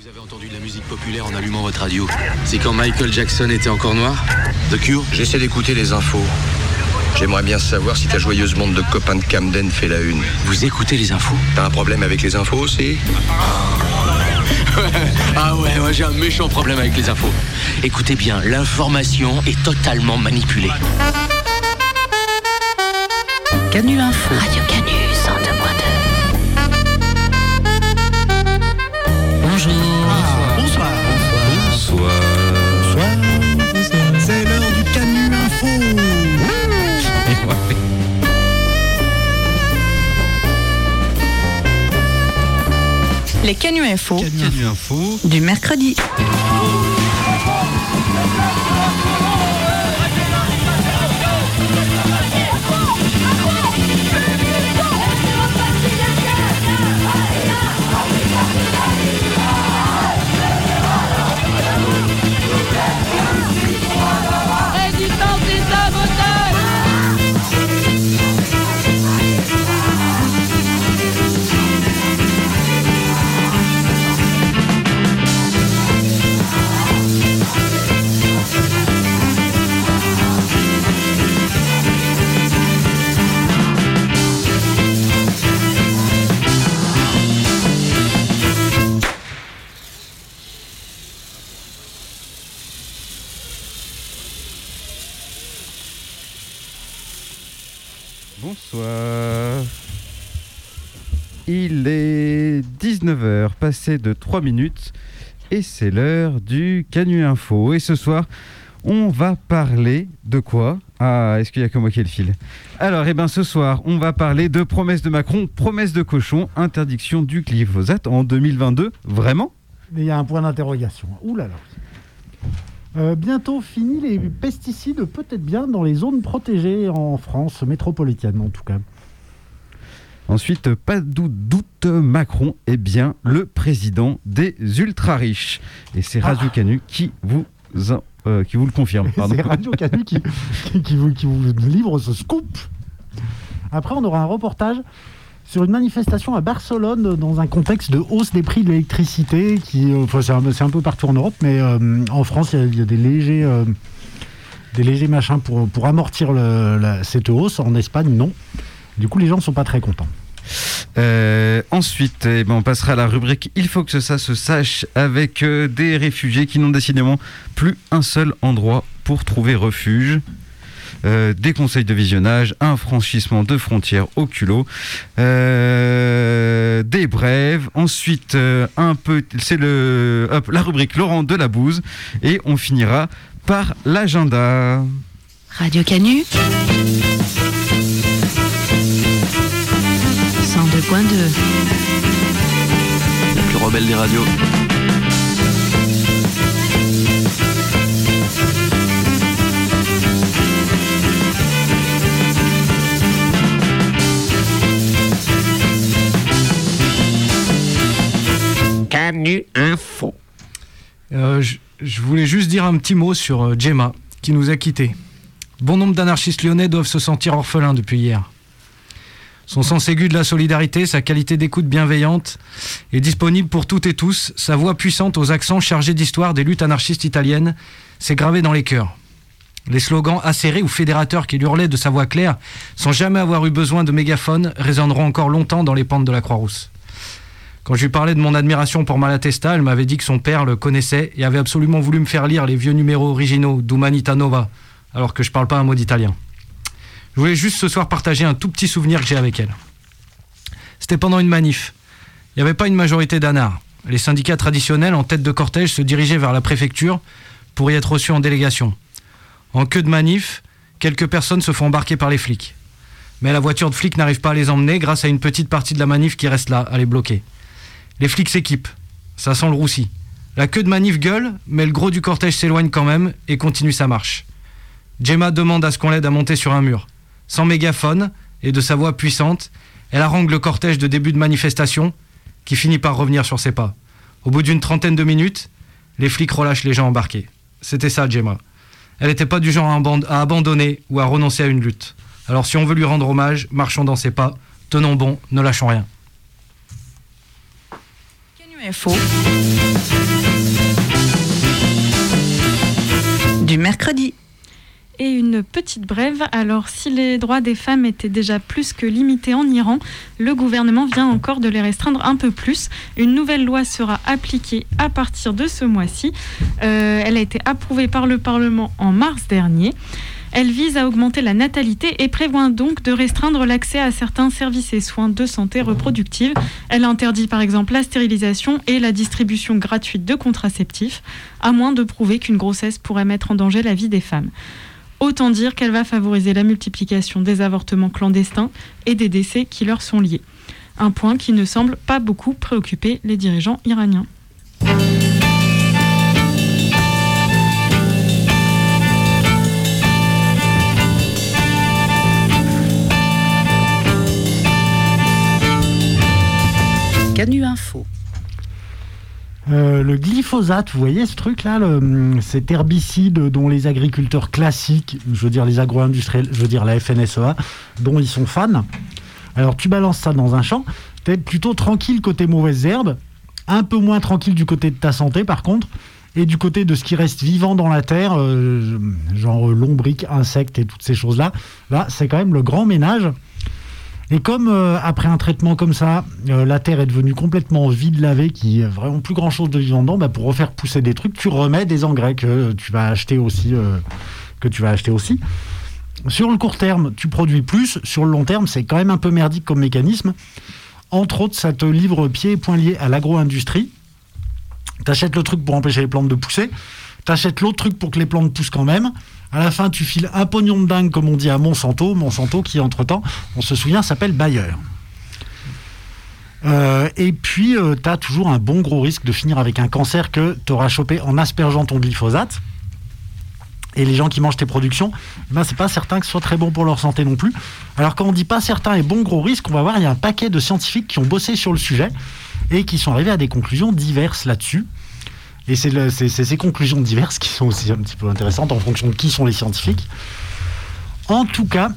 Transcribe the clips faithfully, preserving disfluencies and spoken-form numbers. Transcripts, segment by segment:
Vous avez entendu de la musique populaire en allumant votre radio. C'est quand Michael Jackson était encore noir? The Cure? J'essaie d'écouter les infos. J'aimerais bien savoir si ta joyeuse bande de copains de Camden fait la une. Vous écoutez les infos? T'as un problème avec les infos aussi? Ah ouais, moi j'ai un méchant problème avec les infos. Écoutez bien, l'information est totalement manipulée. Canu Info. Radio Canu cent deux point deux. Bonjour. Ah, bonsoir. Bonsoir. Bonsoir. C'est l'heure du Canu Info. Les Canu Info. Canu Info. Du mercredi. Bonsoir. Il est dix-neuf heures, passé de trois minutes, et c'est l'heure du Canu Info. Et ce soir, on va parler de quoi? Ah, est-ce qu'il n'y a que moi qui ai le fil? Alors, eh bien, ce soir, on va parler de promesses de Macron, promesses de cochon, interdiction du glyphosate en deux mille vingt-deux. Vraiment? Mais il y a un point d'interrogation. Ouh là là. Euh, bientôt fini les pesticides, peut-être bien dans les zones protégées en France métropolitaine en tout cas. Ensuite, pas de doute, Macron est bien le président des ultra-riches. Et c'est Radio ah. Canu qui vous, euh, qui vous le confirme. Pardon. C'est Radio Canu qui, qui, qui, vous, qui vous livre ce scoop. Après, on aura un reportage sur une manifestation à Barcelone dans un contexte de hausse des prix de l'électricité. Qui, euh, enfin, c'est, un, c'est un peu partout en Europe, mais euh, en France, il y, y a des légers, euh, des légers machins pour, pour amortir le, la, cette hausse. En Espagne, non. Du coup, les gens ne sont pas très contents. Euh, ensuite, eh ben, on passera à la rubrique « Il faut que ça se sache » avec euh, des réfugiés qui n'ont décidément plus un seul endroit pour trouver refuge. Euh, des conseils de visionnage, un franchissement de frontières au culot, euh, des brèves, ensuite euh, un peu, c'est le, hop, la rubrique Laurent Delabouze, et on finira par l'agenda. Radio Canu cent deux point deux. La plus rebelle des radios. Canu Info. Euh, je, je voulais juste dire un petit mot sur euh, Gemma, qui nous a quittés. Bon nombre d'anarchistes lyonnais doivent se sentir orphelins depuis hier. Son sens aigu de la solidarité, sa qualité d'écoute bienveillante est disponible pour toutes et tous. Sa voix puissante aux accents chargés d'histoire des luttes anarchistes italiennes s'est gravée dans les cœurs. Les slogans acérés ou fédérateurs qui hurlaient de sa voix claire, sans jamais avoir eu besoin de mégaphone, résonneront encore longtemps dans les pentes de la Croix-Rousse. Quand je lui parlais de mon admiration pour Malatesta, elle m'avait dit que son père le connaissait et avait absolument voulu me faire lire les vieux numéros originaux d'Umanità Nova, alors que je parle pas un mot d'italien. Je voulais juste ce soir partager un tout petit souvenir que j'ai avec elle. C'était pendant une manif. Il n'y avait pas une majorité d'anards. Les syndicats traditionnels en tête de cortège se dirigeaient vers la préfecture pour y être reçus en délégation. En queue de manif, quelques personnes se font embarquer par les flics. Mais la voiture de flics n'arrive pas à les emmener grâce à une petite partie de la manif qui reste là, à les bloquer. Les flics s'équipent. Ça sent le roussi. La queue de manif gueule, mais le gros du cortège s'éloigne quand même et continue sa marche. Gemma demande à ce qu'on l'aide à monter sur un mur. Sans mégaphone et de sa voix puissante, elle harangue le cortège de début de manifestation qui finit par revenir sur ses pas. Au bout d'une trentaine de minutes, les flics relâchent les gens embarqués. C'était ça, Gemma. Elle n'était pas du genre à, aband- à abandonner ou à renoncer à une lutte. Alors si on veut lui rendre hommage, marchons dans ses pas, tenons bon, ne lâchons rien. Canu Info. mercredi. Et une petite brève, alors si les droits des femmes étaient déjà plus que limités en Iran, le gouvernement vient encore de les restreindre un peu plus. Une nouvelle loi sera appliquée à partir de ce mois-ci. Euh, elle a été approuvée par le Parlement en mars dernier. Elle vise à augmenter la natalité et prévoit donc de restreindre l'accès à certains services et soins de santé reproductive. Elle interdit par exemple la stérilisation et la distribution gratuite de contraceptifs, à moins de prouver qu'une grossesse pourrait mettre en danger la vie des femmes. Autant dire qu'elle va favoriser la multiplication des avortements clandestins et des décès qui leur sont liés. Un point qui ne semble pas beaucoup préoccuper les dirigeants iraniens. Canu Info. Euh, le glyphosate, vous voyez ce truc-là, le, cet herbicide dont les agriculteurs classiques, je veux dire les agro-industriels, je veux dire la F N S E A, dont ils sont fans. Alors tu balances ça dans un champ, t'es plutôt tranquille côté mauvaises herbes, un peu moins tranquille du côté de ta santé par contre, et du côté de ce qui reste vivant dans la terre, euh, genre lombriques, insectes et toutes ces choses-là, là c'est quand même le grand ménage. Et comme euh, après un traitement comme ça, euh, la terre est devenue complètement vide, lavée, qu'il n'y a vraiment plus grand-chose de vivant dedans, bah, pour refaire pousser des trucs, tu remets des engrais que tu vas acheter aussi. Euh, que tu vas acheter aussi. Sur le court terme, tu produis plus. Sur le long terme, c'est quand même un peu merdique comme mécanisme. Entre autres, ça te livre pieds et poings liés à l'agro-industrie. Tu achètes le truc pour empêcher les plantes de pousser. Tu achètes l'autre truc pour que les plantes poussent quand même. À la fin, tu files un pognon de dingue, comme on dit à Monsanto. Monsanto qui, entre-temps, on se souvient, s'appelle Bayer. Euh, et puis, euh, tu as toujours un bon gros risque de finir avec un cancer que tu auras chopé en aspergeant ton glyphosate. Et les gens qui mangent tes productions, ben, c'est pas certain que ce soit très bon pour leur santé non plus. Alors, quand on dit pas certain et bon gros risque, on va voir, il y a un paquet de scientifiques qui ont bossé sur le sujet et qui sont arrivés à des conclusions diverses là-dessus. Et c'est, le, c'est, c'est ces conclusions diverses qui sont aussi un petit peu intéressantes en fonction de qui sont les scientifiques. En tout cas,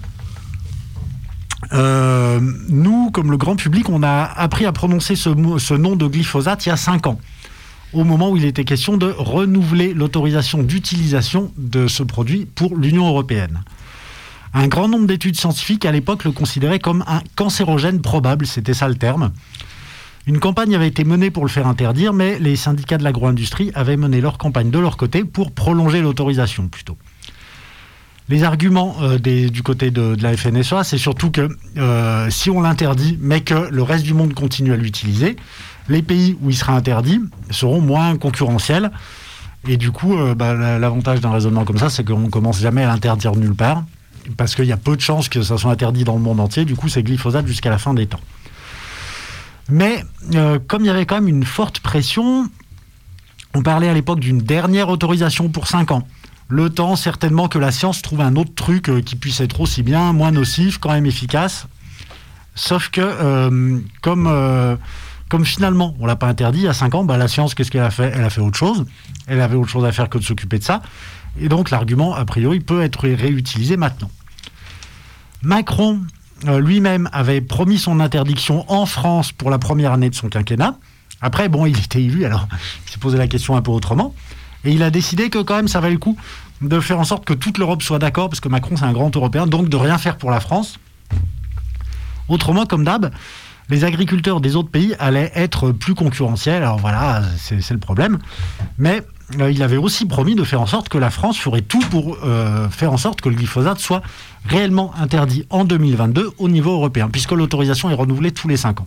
euh, nous, comme le grand public, on a appris à prononcer ce, mot, ce nom de glyphosate il y a cinq ans, au moment où il était question de renouveler l'autorisation d'utilisation de ce produit pour l'Union européenne. Un grand nombre d'études scientifiques, à l'époque, le considéraient comme un cancérogène probable, c'était ça le terme. Une campagne avait été menée pour le faire interdire, mais les syndicats de l'agro-industrie avaient mené leur campagne de leur côté pour prolonger l'autorisation, plutôt. Les arguments euh, des, du côté de, de la F N S E A, c'est surtout que euh, si on l'interdit, mais que le reste du monde continue à l'utiliser, les pays où il sera interdit seront moins concurrentiels. Et du coup, euh, bah, l'avantage d'un raisonnement comme ça, c'est qu'on ne commence jamais à l'interdire nulle part, parce qu'il y a peu de chances que ça soit interdit dans le monde entier. Du coup, c'est glyphosate jusqu'à la fin des temps. Mais euh, comme il y avait quand même une forte pression, on parlait à l'époque d'une dernière autorisation pour cinq ans. Le temps, certainement, que la science trouve un autre truc euh, qui puisse être aussi bien, moins nocif, quand même efficace. Sauf que, euh, comme, euh, comme finalement, on ne l'a pas interdit, il y a cinq ans, bah, la science, qu'est-ce qu'elle a fait ? Elle a fait autre chose. Elle avait autre chose à faire que de s'occuper de ça. Et donc, l'argument, a priori, peut être réutilisé maintenant. Macron... Euh, lui-même avait promis son interdiction en France pour la première année de son quinquennat. Après, bon, il était élu, alors il s'est posé la question un peu autrement. Et il a décidé que quand même, ça valait le coup de faire en sorte que toute l'Europe soit d'accord, parce que Macron, c'est un grand Européen, donc de rien faire pour la France. Autrement, comme d'hab, les agriculteurs des autres pays allaient être plus concurrentiels. Alors voilà, c'est, c'est le problème. Mais euh, il avait aussi promis de faire en sorte que la France ferait tout pour euh, faire en sorte que le glyphosate soit réellement interdit en deux mille vingt-deux au niveau européen, puisque l'autorisation est renouvelée tous les cinq ans.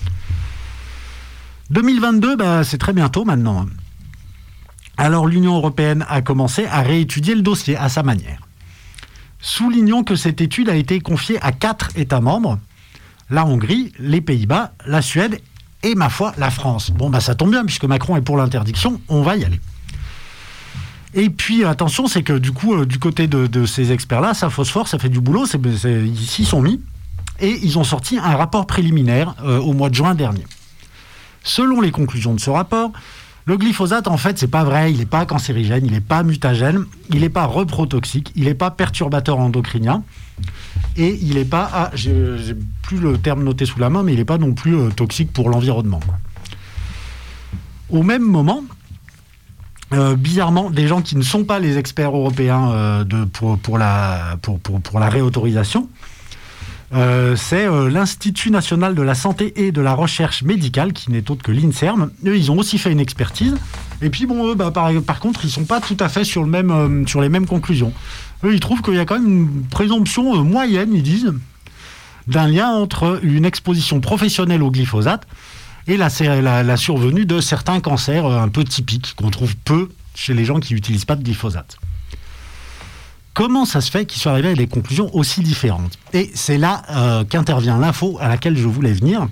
deux mille vingt-deux, bah, c'est très bientôt maintenant. Alors l'Union européenne a commencé à réétudier le dossier à sa manière. Soulignons que cette étude a été confiée à quatre États membres, la Hongrie, les Pays-Bas, la Suède et, ma foi, la France. Bon, bah ça tombe bien, puisque Macron est pour l'interdiction, on va y aller. Et puis, attention, c'est que du coup, euh, du côté de, de ces experts-là, ça phosphore, ça fait du boulot, c'est, c'est, ils s'y sont mis, et ils ont sorti un rapport préliminaire euh, au mois de juin dernier. Selon les conclusions de ce rapport, le glyphosate, en fait, c'est pas vrai, il n'est pas cancérigène, il n'est pas mutagène, il n'est pas reprotoxique, il n'est pas perturbateur endocrinien, et il n'est pas, ah, j'ai, j'ai plus le terme noté sous la main, mais il n'est pas non plus euh, toxique pour l'environnement, quoi. Au même moment, euh, bizarrement, des gens qui ne sont pas les experts européens euh, de, pour, pour, la, pour, pour, pour la réautorisation. Euh, c'est euh, l'Institut national de la santé et de la recherche médicale, qui n'est autre que l'INSERM. Eux, ils ont aussi fait une expertise. Et puis, bon, eux, bah, par, par contre, ils ne sont pas tout à fait sur, le même, euh, sur les mêmes conclusions. Eux, ils trouvent qu'il y a quand même une présomption euh, moyenne, ils disent, d'un lien entre une exposition professionnelle au glyphosate et la, la, la survenue de certains cancers euh, un peu typiques, qu'on trouve peu chez les gens qui n'utilisent pas de glyphosate. Comment ça se fait qu'ils soient arrivés à des conclusions aussi différentes ? Et c'est là euh, qu'intervient l'info à laquelle je voulais venir.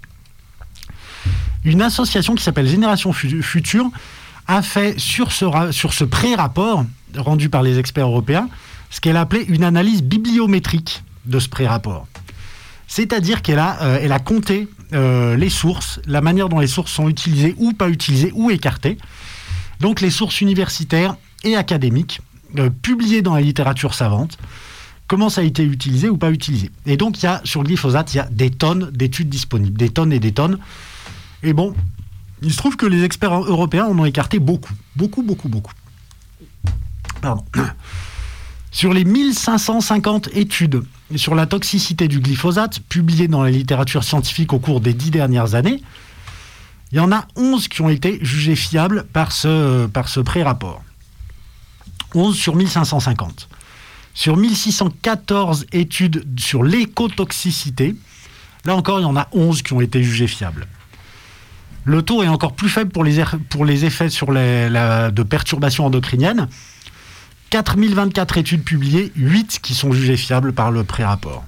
Une association qui s'appelle Génération Future a fait sur ce, ra- sur ce pré-rapport rendu par les experts européens ce qu'elle appelait une analyse bibliométrique de ce pré-rapport. C'est-à-dire qu'elle a, euh, elle a compté euh, les sources, la manière dont les sources sont utilisées ou pas utilisées ou écartées. Donc les sources universitaires et académiques, Euh, publié dans la littérature savante, comment ça a été utilisé ou pas utilisé. Et donc, il y a, sur le glyphosate, il y a des tonnes d'études disponibles, des tonnes et des tonnes. Et bon, il se trouve que les experts européens en ont écarté beaucoup, beaucoup, beaucoup, beaucoup. Pardon. Sur les mille cinq cent cinquante études sur la toxicité du glyphosate, publiées dans la littérature scientifique au cours des dix dernières années, il y en a onze qui ont été jugées fiables par ce, par ce pré-rapport. onze sur mille cinq cent cinquante. Sur mille six cent quatorze études sur l'écotoxicité, là encore, il y en a onze qui ont été jugées fiables. Le taux est encore plus faible pour les, pour les effets sur les, la, de perturbations endocriniennes. quatre mille vingt-quatre études publiées, huit qui sont jugées fiables par le pré-rapport.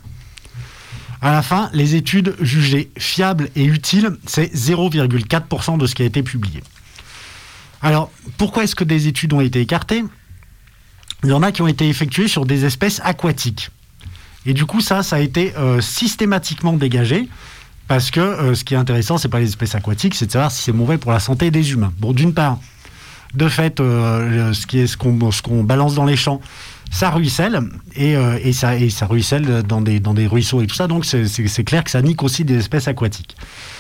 À la fin, les études jugées fiables et utiles, c'est zéro virgule quatre pour cent de ce qui a été publié. Alors, pourquoi est-ce que des études ont été écartées ? Il y en a qui ont été effectuées sur des espèces aquatiques. Et du coup, ça, ça a été euh, systématiquement dégagé, parce que euh, ce qui est intéressant, c'est pas les espèces aquatiques, c'est de savoir si c'est mauvais pour la santé des humains. Bon, d'une part, de fait, euh, ce, qui est, ce, qu'on, ce qu'on balance dans les champs, ça ruisselle, et, euh, et, ça, et ça ruisselle dans des, dans des ruisseaux et tout ça, donc c'est, c'est, c'est clair que ça nique aussi des espèces aquatiques.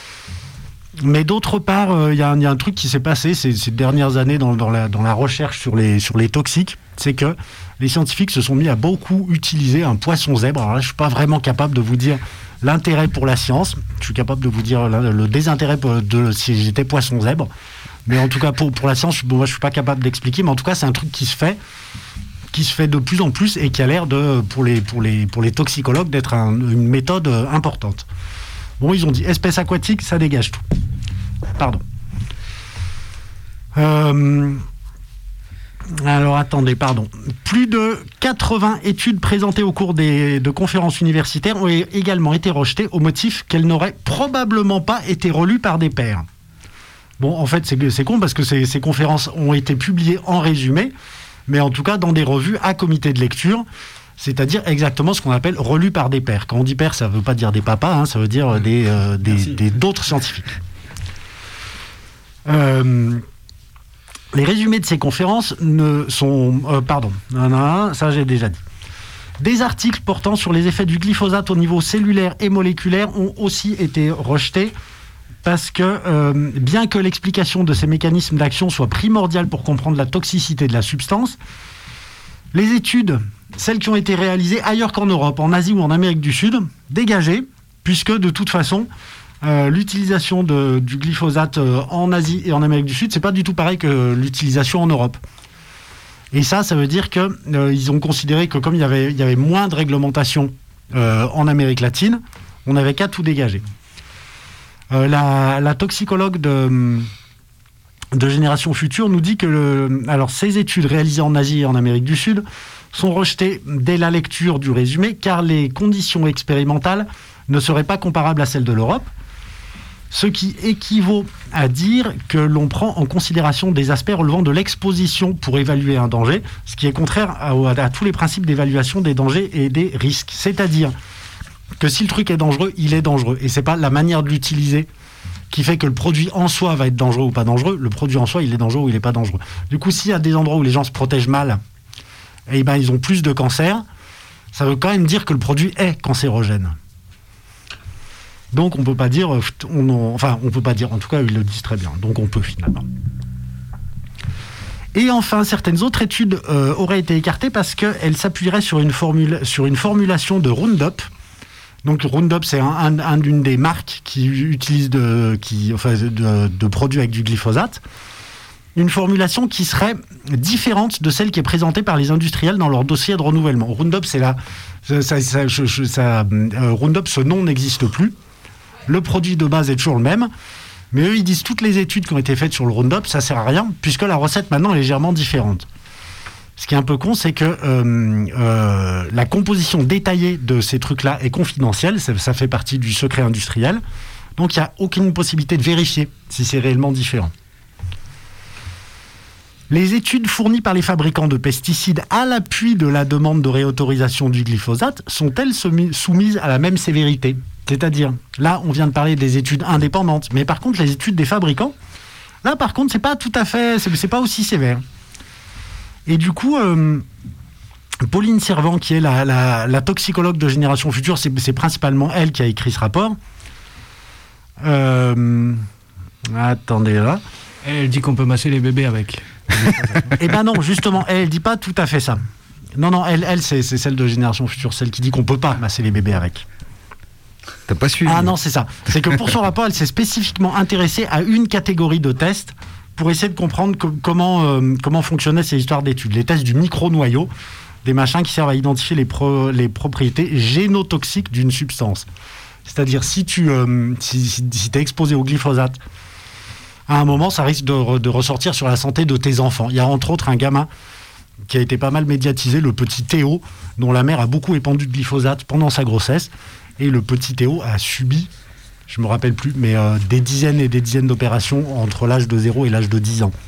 Mais d'autre part, il euh, y, y a un truc qui s'est passé ces, ces dernières années dans, dans, la, dans la recherche sur les, sur les toxiques, c'est que les scientifiques se sont mis à beaucoup utiliser un poisson zèbre. Alors là, je ne suis pas vraiment capable de vous dire l'intérêt pour la science, je suis capable de vous dire le, le désintérêt de si j'étais poisson zèbre, mais en tout cas pour, pour la science, bon, moi, je ne suis pas capable d'expliquer, mais en tout cas, c'est un truc qui se fait, qui se fait de plus en plus et qui a l'air, de, pour, les, pour, les, pour les toxicologues, d'être un, une méthode importante. Bon, ils ont dit espèces aquatiques, ça dégage tout. Pardon. Euh, alors, attendez, pardon. Plus de quatre-vingts études présentées au cours des, de conférences universitaires ont également été rejetées au motif qu'elles n'auraient probablement pas été relues par des pairs. Bon, en fait, c'est, c'est con parce que ces, ces conférences ont été publiées en résumé, mais en tout cas dans des revues à comité de lecture, c'est-à-dire exactement ce qu'on appelle relues par des pairs. Quand on dit pairs, ça ne veut pas dire des papas, hein, ça veut dire des, euh, des, des, d'autres scientifiques. Euh, les résumés de ces conférences ne sont... Euh, pardon, non, non, ça j'ai déjà dit. Des articles portant sur les effets du glyphosate au niveau cellulaire et moléculaire ont aussi été rejetés parce que, euh, bien que l'explication de ces mécanismes d'action soit primordiale pour comprendre la toxicité de la substance, les études, celles qui ont été réalisées ailleurs qu'en Europe, en Asie ou en Amérique du Sud, dégagées, puisque de toute façon... Euh, l'utilisation de, du glyphosate euh, en Asie et en Amérique du Sud, c'est pas du tout pareil que l'utilisation en Europe. Et ça, ça veut dire qu'ils euh, ont considéré que comme il y avait, il y avait moins de réglementation euh, en Amérique latine, on n'avait qu'à tout dégager. Euh, la, la toxicologue de, de Génération Future nous dit que le, alors, ces études réalisées en Asie et en Amérique du Sud sont rejetées dès la lecture du résumé, car les conditions expérimentales ne seraient pas comparables à celles de l'Europe. Ce qui équivaut à dire que l'on prend en considération des aspects relevant de l'exposition pour évaluer un danger, ce qui est contraire à, à, à tous les principes d'évaluation des dangers et des risques. C'est-à-dire que si le truc est dangereux, il est dangereux. Et c'est pas la manière de l'utiliser qui fait que le produit en soi va être dangereux ou pas dangereux. Le produit en soi, il est dangereux ou il n'est pas dangereux. Du coup, s'il y a des endroits où les gens se protègent mal, eh ben, ils ont plus de cancer, ça veut quand même dire que le produit est cancérogène. Donc on peut pas dire, on en, enfin on peut pas dire, en tout cas ils le disent très bien, donc on peut finalement. Et enfin, certaines autres études euh, auraient été écartées parce qu'elles s'appuieraient sur une, formule, sur une formulation de Roundup. Donc Roundup, c'est un, un, un d'une des marques qui utilise de, qui, enfin, de, de produits avec du glyphosate. Une formulation qui serait différente de celle qui est présentée par les industriels dans leur dossier de renouvellement. Roundup, c'est là, ça, ça, ça, ça, euh, Roundup, ce nom n'existe plus. Le produit de base est toujours le même, mais eux, ils disent toutes les études qui ont été faites sur le Roundup, ça sert à rien, puisque la recette maintenant est légèrement différente. Ce qui est un peu con, c'est que euh, euh, la composition détaillée de ces trucs-là est confidentielle, ça, ça fait partie du secret industriel, donc il n'y a aucune possibilité de vérifier si c'est réellement différent. Les études fournies par les fabricants de pesticides à l'appui de la demande de réautorisation du glyphosate sont-elles soumises à la même sévérité ? C'est-à-dire, là, on vient de parler des études indépendantes, mais par contre, les études des fabricants, là, par contre, c'est pas tout à fait, c'est, c'est pas aussi sévère. Et du coup, euh, Pauline Servant, qui est la, la, la toxicologue de Génération Future, c'est, c'est principalement elle qui a écrit ce rapport. Euh, attendez, là. Elle dit qu'on peut masser les bébés avec. Eh ben non, justement, elle, elle dit pas tout à fait ça. Non, non, elle, elle c'est, c'est celle de Génération Future, celle qui dit qu'on peut pas masser les bébés avec. T'as pas suivi ? Ah non, c'est ça. C'est que pour son rapport, elle s'est spécifiquement intéressée à une catégorie de tests pour essayer de comprendre co- comment, euh, comment fonctionnaient ces histoires d'études. Les tests du micro-noyau, des machins qui servent à identifier les, pro- les propriétés génotoxiques d'une substance. C'est-à-dire, si tu euh, si, si, si t'es exposé au glyphosate, à un moment, ça risque de, re- de ressortir sur la santé de tes enfants. Il y a entre autres un gamin qui a été pas mal médiatisé, le petit Théo, dont la mère a beaucoup épandu de glyphosate pendant sa grossesse. Et le petit Théo a subi, je ne me rappelle plus, mais euh, des dizaines et des dizaines d'opérations entre l'âge de zéro et l'âge de dix ans.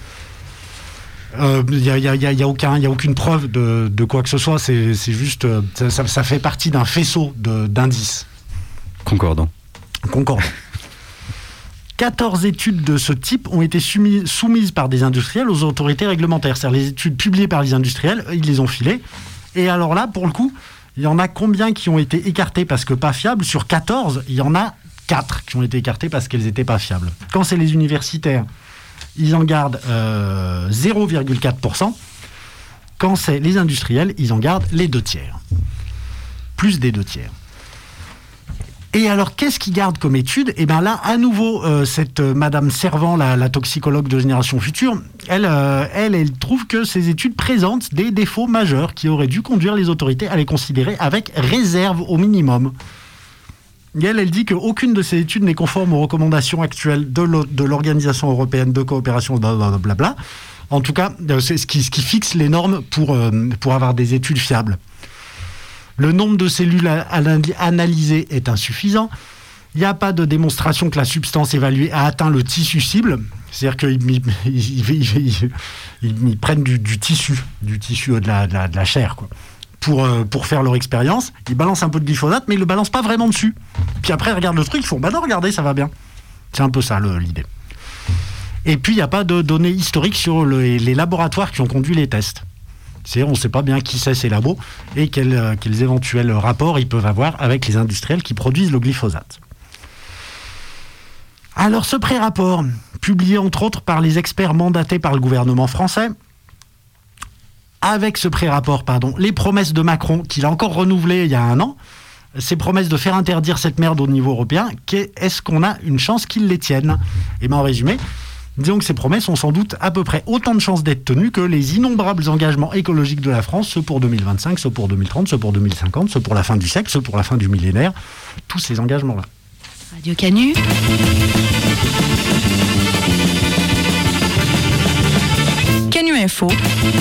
Il euh, n'y a, y a, y a, y a, aucun, y a aucune preuve de, de quoi que ce soit, c'est, c'est juste, euh, ça, ça, ça fait partie d'un faisceau de, d'indices. Concordant. Concordant. quatorze études de ce type ont été soumises, soumises par des industriels aux autorités réglementaires. C'est-à-dire les études publiées par les industriels, ils les ont filées. Et alors là, pour le coup, il y en a combien qui ont été écartées parce que pas fiables ? Sur quatorze, il y en a quatre qui ont été écartées parce qu'elles n'étaient pas fiables. Quand c'est les universitaires, ils en gardent euh, zéro virgule quatre pour cent. Quand c'est les industriels, ils en gardent les deux tiers. Plus des deux tiers. Et alors, qu'est-ce qu'ils gardent comme étude ? Et bien là, à nouveau, euh, cette euh, Madame Servant, la, la toxicologue de Génération Future, elle, euh, elle, elle trouve que ces études présentent des défauts majeurs qui auraient dû conduire les autorités à les considérer avec réserve au minimum. Et elle, elle dit qu'aucune de ces études n'est conforme aux recommandations actuelles de, l'o- de l'Organisation européenne de coopération, blablabla. Bla. En tout cas, c'est ce qui, ce qui fixe les normes pour, euh, pour avoir des études fiables. Le nombre de cellules analysées est insuffisant. Il n'y a pas de démonstration que la substance évaluée a atteint le tissu cible. C'est-à-dire qu'ils ils, ils, ils, ils, ils prennent du, du tissu, du tissu de la, de la, de la chair, quoi, pour, euh, pour faire leur expérience. Ils balancent un peu de glyphosate, mais ils ne le balancent pas vraiment dessus. Puis après, ils regardent le truc, ils font « Bah non, regardez, ça va bien ». C'est un peu ça, le, l'idée. Et puis, il n'y a pas de données historiques sur le, les laboratoires qui ont conduit les tests. C'est, on ne sait pas bien qui c'est ces labos et quels, euh, quels éventuels rapports ils peuvent avoir avec les industriels qui produisent le glyphosate. Alors ce pré-rapport, publié entre autres par les experts mandatés par le gouvernement français, avec ce pré-rapport, pardon, les promesses de Macron, qu'il a encore renouvelées il y a un an, ces promesses de faire interdire cette merde au niveau européen, est-ce qu'on a une chance qu'ils les tiennent ? Et bien en résumé, disons que ces promesses ont sans doute à peu près autant de chances d'être tenues que les innombrables engagements écologiques de la France, ceux pour deux mille vingt-cinq, ceux pour deux mille trente, ceux pour deux mille cinquante, ceux pour la fin du siècle, ceux pour la fin du millénaire, tous ces engagements-là. Radio Canu. Canu Info.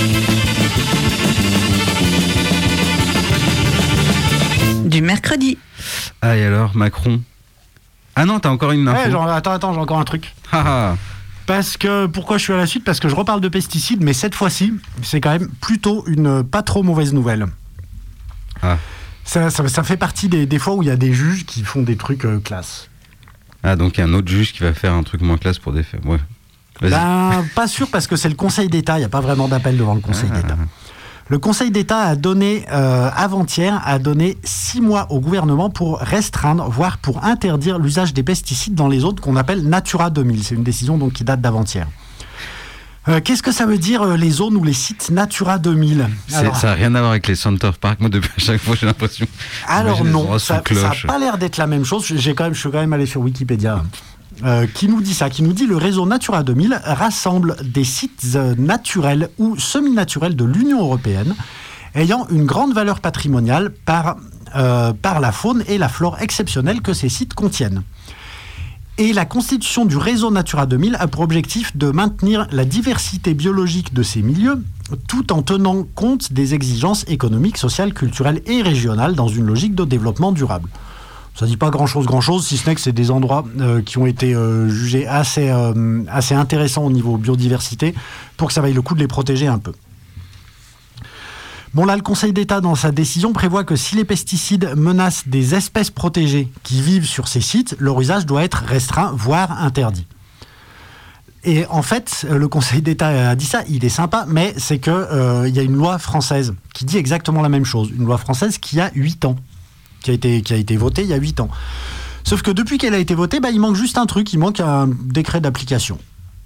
Du mercredi. Ah, et alors, Macron ? Ah non, t'as encore une info. Ouais, genre, attends, attends, j'ai encore un truc. Ah, ah. Parce que, pourquoi je suis à la suite ? Parce que je reparle de pesticides, mais cette fois-ci, c'est quand même plutôt une pas trop mauvaise nouvelle. Ah. Ça, ça, ça fait partie des, des fois où il y a des juges qui font des trucs euh, classe. Ah, donc il y a un autre juge qui va faire un truc moins classe pour des faits. Ouais. Vas-y. Ben, pas sûr, parce que c'est le Conseil d'État, il n'y a pas vraiment d'appel devant le Conseil Ah. d'État. Le Conseil d'État a donné, euh, avant-hier, a donné six mois au gouvernement pour restreindre, voire pour interdire l'usage des pesticides dans les zones qu'on appelle Natura deux mille. C'est une décision donc qui date d'avant-hier. Euh, qu'est-ce que ça veut dire euh, les zones ou les sites Natura deux mille? Alors, ça n'a rien à voir avec les Center Park. Moi, depuis à chaque fois, j'ai l'impression. Alors non, ça n'a pas l'air d'être la même chose. J'ai quand même, je suis quand même allé sur Wikipédia. Euh, qui nous dit ça, qui nous dit le réseau Natura deux mille rassemble des sites euh, naturels ou semi-naturels de l'Union européenne ayant une grande valeur patrimoniale par, euh, par la faune et la flore exceptionnelle que ces sites contiennent. Et la constitution du réseau Natura deux mille a pour objectif de maintenir la diversité biologique de ces milieux tout en tenant compte des exigences économiques, sociales, culturelles et régionales dans une logique de développement durable. Ça ne dit pas grand-chose, grand-chose, si ce n'est que c'est des endroits euh, qui ont été euh, jugés assez, euh, assez intéressants au niveau biodiversité pour que ça vaille le coup de les protéger un peu. Bon là, le Conseil d'État, dans sa décision, prévoit que si les pesticides menacent des espèces protégées qui vivent sur ces sites, leur usage doit être restreint, voire interdit. Et en fait, le Conseil d'État a dit ça, il est sympa, mais c'est qu'il euh, y a une loi française qui dit exactement la même chose. Une loi française qui a huit ans. Qui a, été, qui a été votée il y a huit ans. Sauf que depuis qu'elle a été votée, bah, il manque juste un truc, il manque un décret d'application.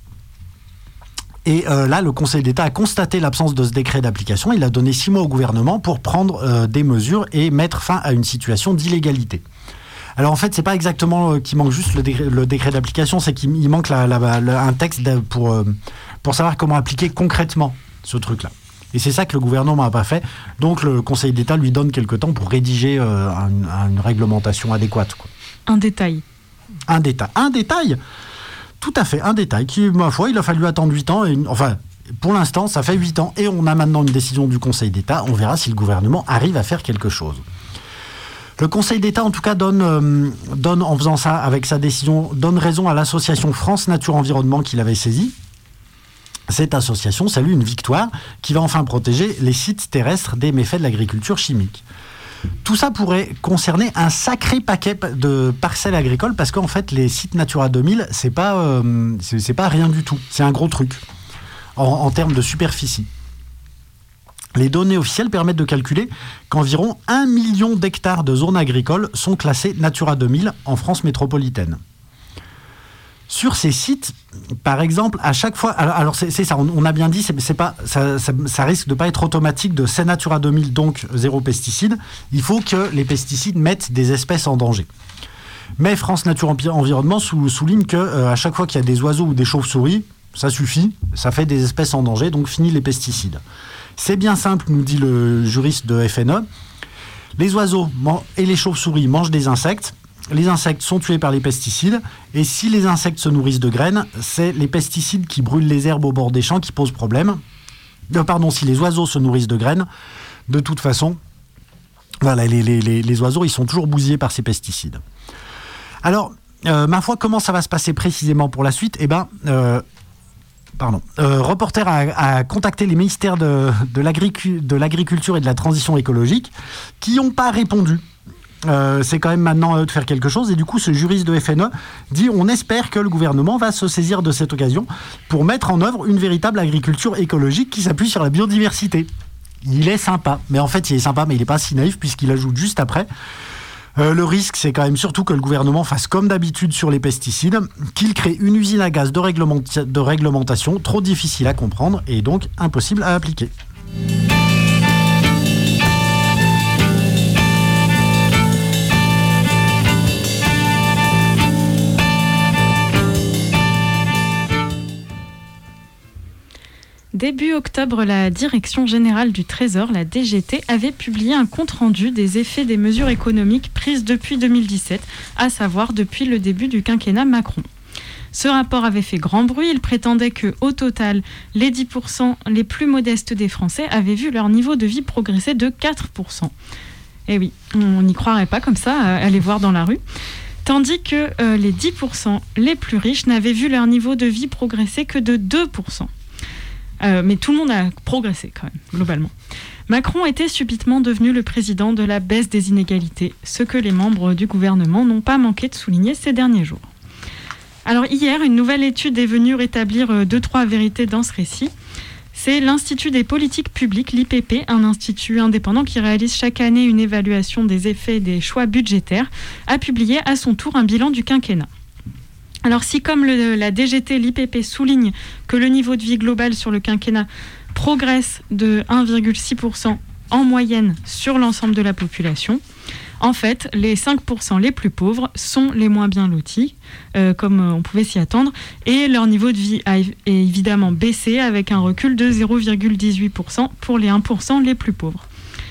Et euh, là, le Conseil d'État a constaté l'absence de ce décret d'application. Il a donné six mois au gouvernement pour prendre euh, des mesures et mettre fin à une situation d'illégalité. Alors en fait, c'est pas exactement euh, qu'il manque juste le décret, le décret d'application, c'est qu'il il manque la, la, la, un texte pour, euh, pour savoir comment appliquer concrètement ce truc-là. Et c'est ça que le gouvernement n'a pas fait. Donc le Conseil d'État lui donne quelque temps pour rédiger euh, une, une réglementation adéquate, quoi. Un détail. Un détail. Un détail Tout à fait, un détail qui, ma foi, il a fallu attendre huit ans. Et, enfin, pour l'instant, ça fait huit ans et on a maintenant une décision du Conseil d'État. On verra si le gouvernement arrive à faire quelque chose. Le Conseil d'État, en tout cas, donne, euh, donne en faisant ça, avec sa décision, donne raison à l'association France Nature Environnement qu'il avait saisie. Cette association salue une victoire qui va enfin protéger les sites terrestres des méfaits de l'agriculture chimique. Tout ça pourrait concerner un sacré paquet de parcelles agricoles parce qu'en fait, les sites Natura deux mille, c'est pas, euh, c'est, c'est pas rien du tout. C'est un gros truc en, en termes de superficie. Les données officielles permettent de calculer qu'environ un million d'hectares de zones agricoles sont classées Natura deux mille en France métropolitaine. Sur ces sites, par exemple, à chaque fois... Alors, alors c'est, c'est ça, on, on a bien dit, c'est, c'est pas, ça, ça, ça risque de ne pas être automatique de c'est Natura deux mille, donc zéro pesticide. Il faut que les pesticides mettent des espèces en danger. Mais France Nature Environnement sou, souligne qu'à euh, chaque fois qu'il y a des oiseaux ou des chauves-souris, ça suffit, ça fait des espèces en danger, donc fini les pesticides. C'est bien simple, nous dit le juriste de F N E. Les oiseaux et les chauves-souris mangent des insectes. Les insectes sont tués par les pesticides, et si les insectes se nourrissent de graines, c'est les pesticides qui brûlent les herbes au bord des champs qui posent problème. Euh, pardon, si les oiseaux se nourrissent de graines, de toute façon, voilà, les, les, les, les oiseaux, ils sont toujours bousillés par ces pesticides. Alors, euh, ma foi, comment ça va se passer précisément pour la suite ? Eh bien, euh, pardon, euh, Reporter a, a contacté les ministères de, de, l'agricu- de l'agriculture et de la transition écologique, qui n'ont pas répondu. Euh, c'est quand même maintenant euh, de faire quelque chose, et du coup ce juriste de F N E dit on espère que le gouvernement va se saisir de cette occasion pour mettre en œuvre une véritable agriculture écologique qui s'appuie sur la biodiversité. Il est sympa, mais en fait il est sympa mais il n'est pas si naïf puisqu'il ajoute juste après euh, le risque c'est quand même surtout que le gouvernement fasse comme d'habitude sur les pesticides, qu'il crée une usine à gaz de, réglementa- de réglementation trop difficile à comprendre et donc impossible à appliquer. Début octobre, la Direction générale du Trésor, la D G T, avait publié un compte-rendu des effets des mesures économiques prises depuis deux mille dix-sept, à savoir depuis le début du quinquennat Macron. Ce rapport avait fait grand bruit. Il prétendait que, au total, les dix pour cent les plus modestes des Français avaient vu leur niveau de vie progresser de quatre pour cent. Eh oui, on n'y croirait pas comme ça, à aller voir dans la rue. Tandis que euh, les dix pour cent les plus riches n'avaient vu leur niveau de vie progresser que de deux pour cent. Euh, mais tout le monde a progressé quand même, globalement. Macron était subitement devenu le président de la baisse des inégalités, ce que les membres du gouvernement n'ont pas manqué de souligner ces derniers jours. Alors hier, une nouvelle étude est venue rétablir deux, trois vérités dans ce récit. C'est l'Institut des politiques publiques, l'I P P, un institut indépendant qui réalise chaque année une évaluation des effets des choix budgétaires, a publié à son tour un bilan du quinquennat. Alors si, comme le, la D G T, l'I P P souligne que le niveau de vie global sur le quinquennat progresse de un virgule six pour cent en moyenne sur l'ensemble de la population, en fait, les cinq pour cent les plus pauvres sont les moins bien lotis, euh, comme on pouvait s'y attendre, et leur niveau de vie a évidemment baissé avec un recul de zéro virgule dix-huit pour cent pour les un pour cent les plus pauvres.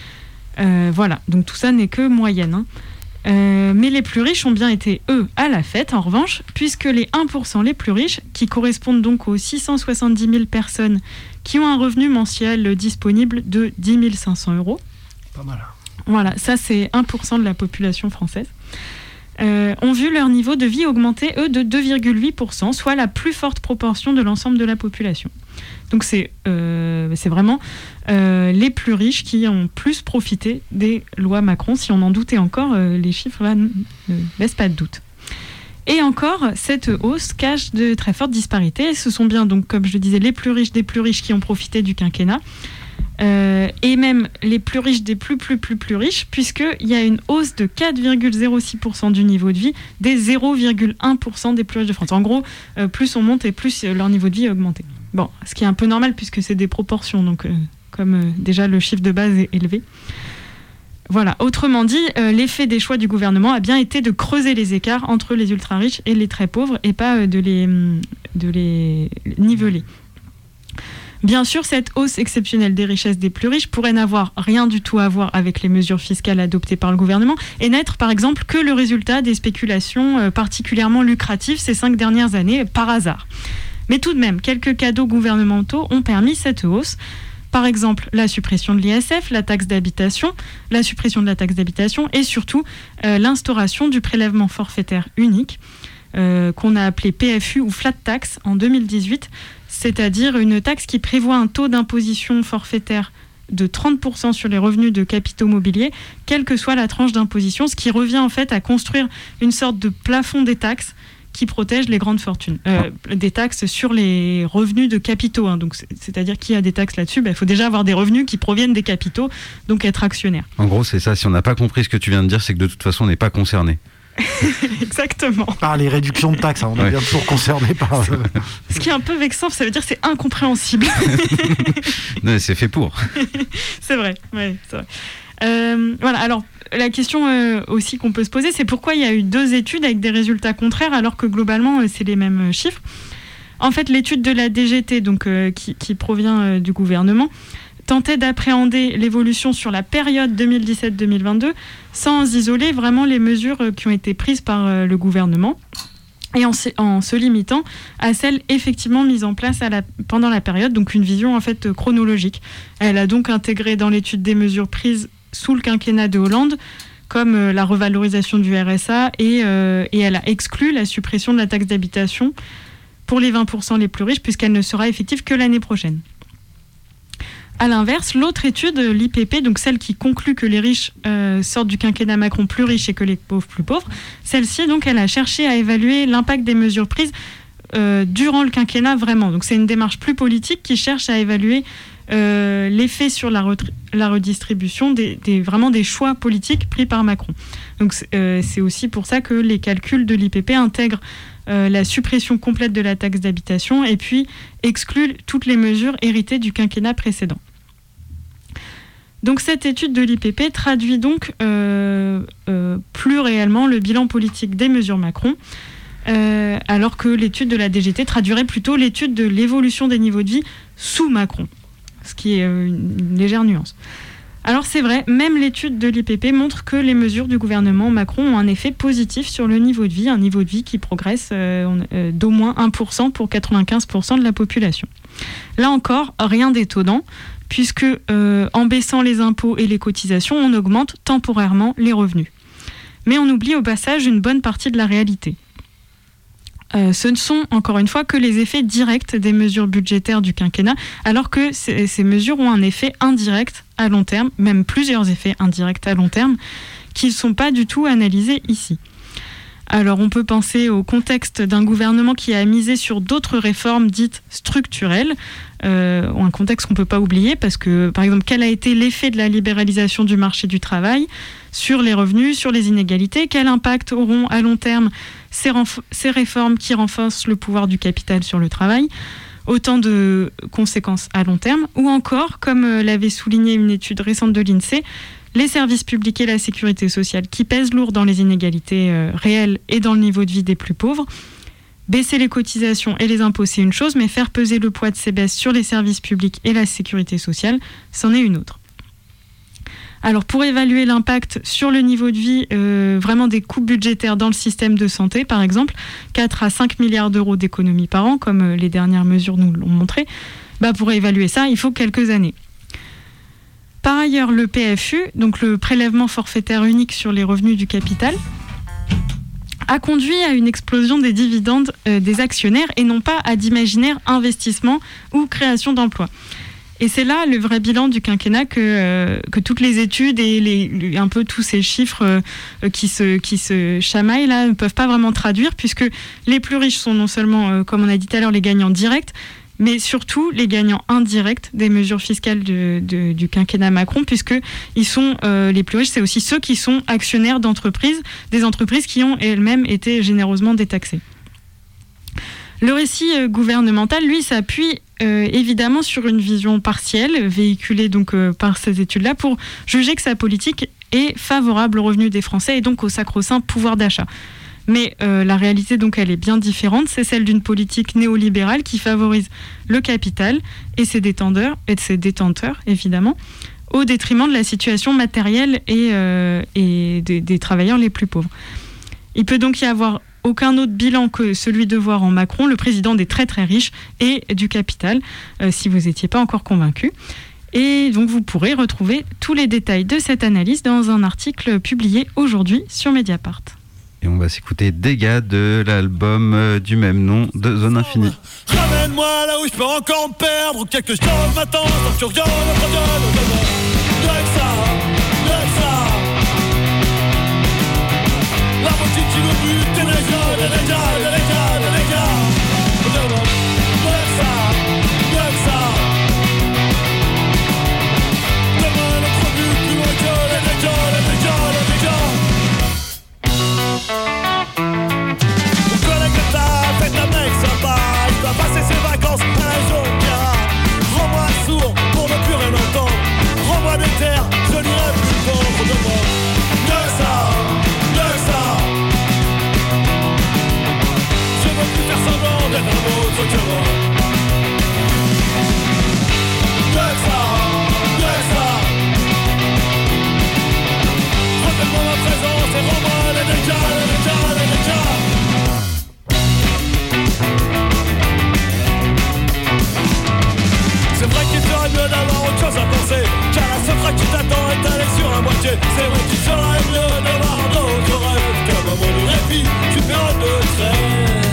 Euh, voilà, donc tout ça n'est que moyenne. Hein. Euh, mais les plus riches ont bien été, eux, à la fête, en revanche, puisque les un pour cent les plus riches, qui correspondent donc aux six cent soixante-dix mille personnes qui ont un revenu mensuel disponible de dix mille cinq cents euros. Pas mal. Voilà, ça c'est un pour cent de la population française. Euh, ont vu leur niveau de vie augmenter, eux, de deux virgule huit pour cent, soit la plus forte proportion de l'ensemble de la population. Donc c'est, euh, c'est vraiment euh, les plus riches qui ont plus profité des lois Macron. Si on en doutait encore, euh, les chiffres là ne laissent pas de doute. Et encore, cette hausse cache de très fortes disparités. Ce sont bien, donc, comme je le disais, les plus riches des plus riches qui ont profité du quinquennat. Euh, et même les plus riches des plus plus plus plus riches, puisqu'il y a une hausse de quatre virgule zéro six pour cent du niveau de vie des zéro virgule un pour cent des plus riches de France. En gros, euh, plus on monte et plus euh, leur niveau de vie est augmenté. Bon, ce qui est un peu normal puisque c'est des proportions, donc euh, comme euh, déjà le chiffre de base est élevé. Voilà, autrement dit, euh, l'effet des choix du gouvernement a bien été de creuser les écarts entre les ultra-riches et les très pauvres et pas euh, de, les, de les niveler. Bien sûr, cette hausse exceptionnelle des richesses des plus riches pourrait n'avoir rien du tout à voir avec les mesures fiscales adoptées par le gouvernement et n'être par exemple que le résultat des spéculations euh, particulièrement lucratives ces cinq dernières années par hasard. Mais tout de même, quelques cadeaux gouvernementaux ont permis cette hausse. Par exemple, la suppression de l'I S F, la taxe d'habitation, la suppression de la taxe d'habitation et surtout euh, l'instauration du prélèvement forfaitaire unique euh, qu'on a appelé P F U ou flat tax en deux mille dix-huit, c'est-à-dire une taxe qui prévoit un taux d'imposition forfaitaire de trente pour cent sur les revenus de capitaux mobiliers, quelle que soit la tranche d'imposition, ce qui revient en fait à construire une sorte de plafond des taxes qui protège les grandes fortunes. Euh, des taxes sur les revenus de capitaux. Hein, donc, c'est, c'est-à-dire qu'il y a des taxes là-dessus, bah, il faut déjà avoir des revenus qui proviennent des capitaux, donc être actionnaire. En gros, c'est ça. Si on n'a pas compris ce que tu viens de dire, c'est que de toute façon, on n'est pas concerné. Exactement. Par les réductions de taxes, hein, on est ouais. bien toujours concerné par... Euh... Ce qui est un peu vexant, ça veut dire que c'est incompréhensible. Non, c'est fait pour. C'est vrai, ouais, c'est vrai. Euh, voilà, alors la question euh, aussi qu'on peut se poser, c'est pourquoi il y a eu deux études avec des résultats contraires alors que globalement euh, c'est les mêmes euh, chiffres. En fait, l'étude de la D G T, donc, euh, qui, qui provient euh, du gouvernement, tentait d'appréhender l'évolution sur la période deux mille dix-sept deux mille vingt-deux sans isoler vraiment les mesures euh, qui ont été prises par euh, le gouvernement et en se, en se limitant à celles effectivement mises en place à la, pendant la période, donc une vision en fait chronologique. Elle a donc intégré dans l'étude des mesures prises sous le quinquennat de Hollande, comme euh, la revalorisation du R S A, et, euh, et elle a exclu la suppression de la taxe d'habitation pour les vingt pour cent les plus riches, puisqu'elle ne sera effective que l'année prochaine. A l'inverse, l'autre étude, l'I P P, donc celle qui conclut que les riches euh, sortent du quinquennat Macron plus riches et que les pauvres plus pauvres, celle-ci, donc, elle a cherché à évaluer l'impact des mesures prises euh, durant le quinquennat vraiment. Donc c'est une démarche plus politique qui cherche à évaluer Euh, l'effet sur la, retri- la redistribution des, des, vraiment des choix politiques pris par Macron. Donc c'est, euh, c'est aussi pour ça que les calculs de l'I P P intègrent euh, la suppression complète de la taxe d'habitation et puis excluent toutes les mesures héritées du quinquennat précédent. Donc cette étude de l'I P P traduit donc euh, euh, plus réellement le bilan politique des mesures Macron, euh, alors que l'étude de la D G T traduirait plutôt l'étude de l'évolution des niveaux de vie sous Macron. Ce qui est une légère nuance. Alors c'est vrai, même l'étude de l'I P P montre que les mesures du gouvernement Macron ont un effet positif sur le niveau de vie, un niveau de vie qui progresse euh, euh, d'au moins un pour cent pour quatre-vingt-quinze pour cent de la population. Là encore, rien d'étonnant, puisque euh, en baissant les impôts et les cotisations, on augmente temporairement les revenus. Mais on oublie au passage une bonne partie de la réalité. Euh, ce ne sont, encore une fois, que les effets directs des mesures budgétaires du quinquennat, alors que ces, ces mesures ont un effet indirect à long terme, même plusieurs effets indirects à long terme, qui ne sont pas du tout analysés ici. Alors on peut penser au contexte d'un gouvernement qui a misé sur d'autres réformes dites structurelles, euh, ou un contexte qu'on ne peut pas oublier parce que, par exemple, quel a été l'effet de la libéralisation du marché du travail sur les revenus, sur les inégalités, quel impact auront à long terme ces, renf- ces réformes qui renforcent le pouvoir du capital sur le travail, autant de conséquences à long terme, ou encore, comme euh, l'avait souligné une étude récente de l'INSEE, les services publics et la sécurité sociale qui pèsent lourd dans les inégalités euh, réelles et dans le niveau de vie des plus pauvres. Baisser les cotisations et les impôts, c'est une chose, mais faire peser le poids de ces baisses sur les services publics et la sécurité sociale, c'en est une autre. Alors pour évaluer l'impact sur le niveau de vie, euh, vraiment des coupes budgétaires dans le système de santé, par exemple, quatre à cinq milliards d'euros d'économies par an, comme euh, les dernières mesures nous l'ont montré, bah pour évaluer ça, il faut quelques années. Par ailleurs, le P F U, donc le prélèvement forfaitaire unique sur les revenus du capital, a conduit à une explosion des dividendes euh, des actionnaires et non pas à d'imaginaires investissements ou création d'emplois. Et c'est là le vrai bilan du quinquennat que, euh, que toutes les études et les, les, un peu tous ces chiffres euh, qui, se, qui se chamaillent là ne peuvent pas vraiment traduire, puisque les plus riches sont non seulement, euh, comme on a dit tout à l'heure, les gagnants directs, mais surtout les gagnants indirects des mesures fiscales de, de, du quinquennat Macron, puisque ils sont euh, les plus riches, c'est aussi ceux qui sont actionnaires d'entreprises, des entreprises qui ont elles-mêmes été généreusement détaxées. Le récit euh, gouvernemental, lui, s'appuie euh, évidemment sur une vision partielle, véhiculée donc euh, par ces études-là, pour juger que sa politique est favorable aux revenus des Français et donc au sacro-saint pouvoir d'achat. Mais euh, la réalité, donc, elle est bien différente. C'est celle d'une politique néolibérale qui favorise le capital et ses détenteurs, et de ses détenteurs évidemment, au détriment de la situation matérielle et, euh, et des, des travailleurs les plus pauvres. Il peut donc y avoir aucun autre bilan que celui de voir en Macron le président des très très riches et du capital, euh, si vous n'étiez pas encore convaincu. Et donc vous pourrez retrouver tous les détails de cette analyse dans un article publié aujourd'hui sur Mediapart. Et on va s'écouter Dégâts de l'album euh, du même nom de Zone Infinie. Ramène-moi là où je peux encore me perdre, quelque chose m'attend, tant que tu regardes notre gueule, y'a que ça, y'a que ça. La moitié qui le but, t'es déjà, t'es déjà, t'es déjà, t'es déjà. Y'a que ça, y'a que ça. Demain notre but, plus loin que les dégâts, les dégâts, les dégâts. Faites un mec sympa, il va passer ses vacances à la Jonquière. Rends-moi sourd pour ne plus rien entendre. Rends-moi des terres, je n'irai plus pauvre de moi. Que ça, que ça. Je veux plus faire semblant d'être un autre que moi. Que ça, que ça. Rappelle-moi ma présence et rends-moi les dégâts, les dégâts, les dégâts. C'est vrai qu'il serait mieux d'avoir autre chose à penser, car la seule fois qui t'attend est allée sur la moitié. C'est vrai qu'il serait mieux d'avoir d'autres rêves, qu'à un moment de répit, tu perds de trait.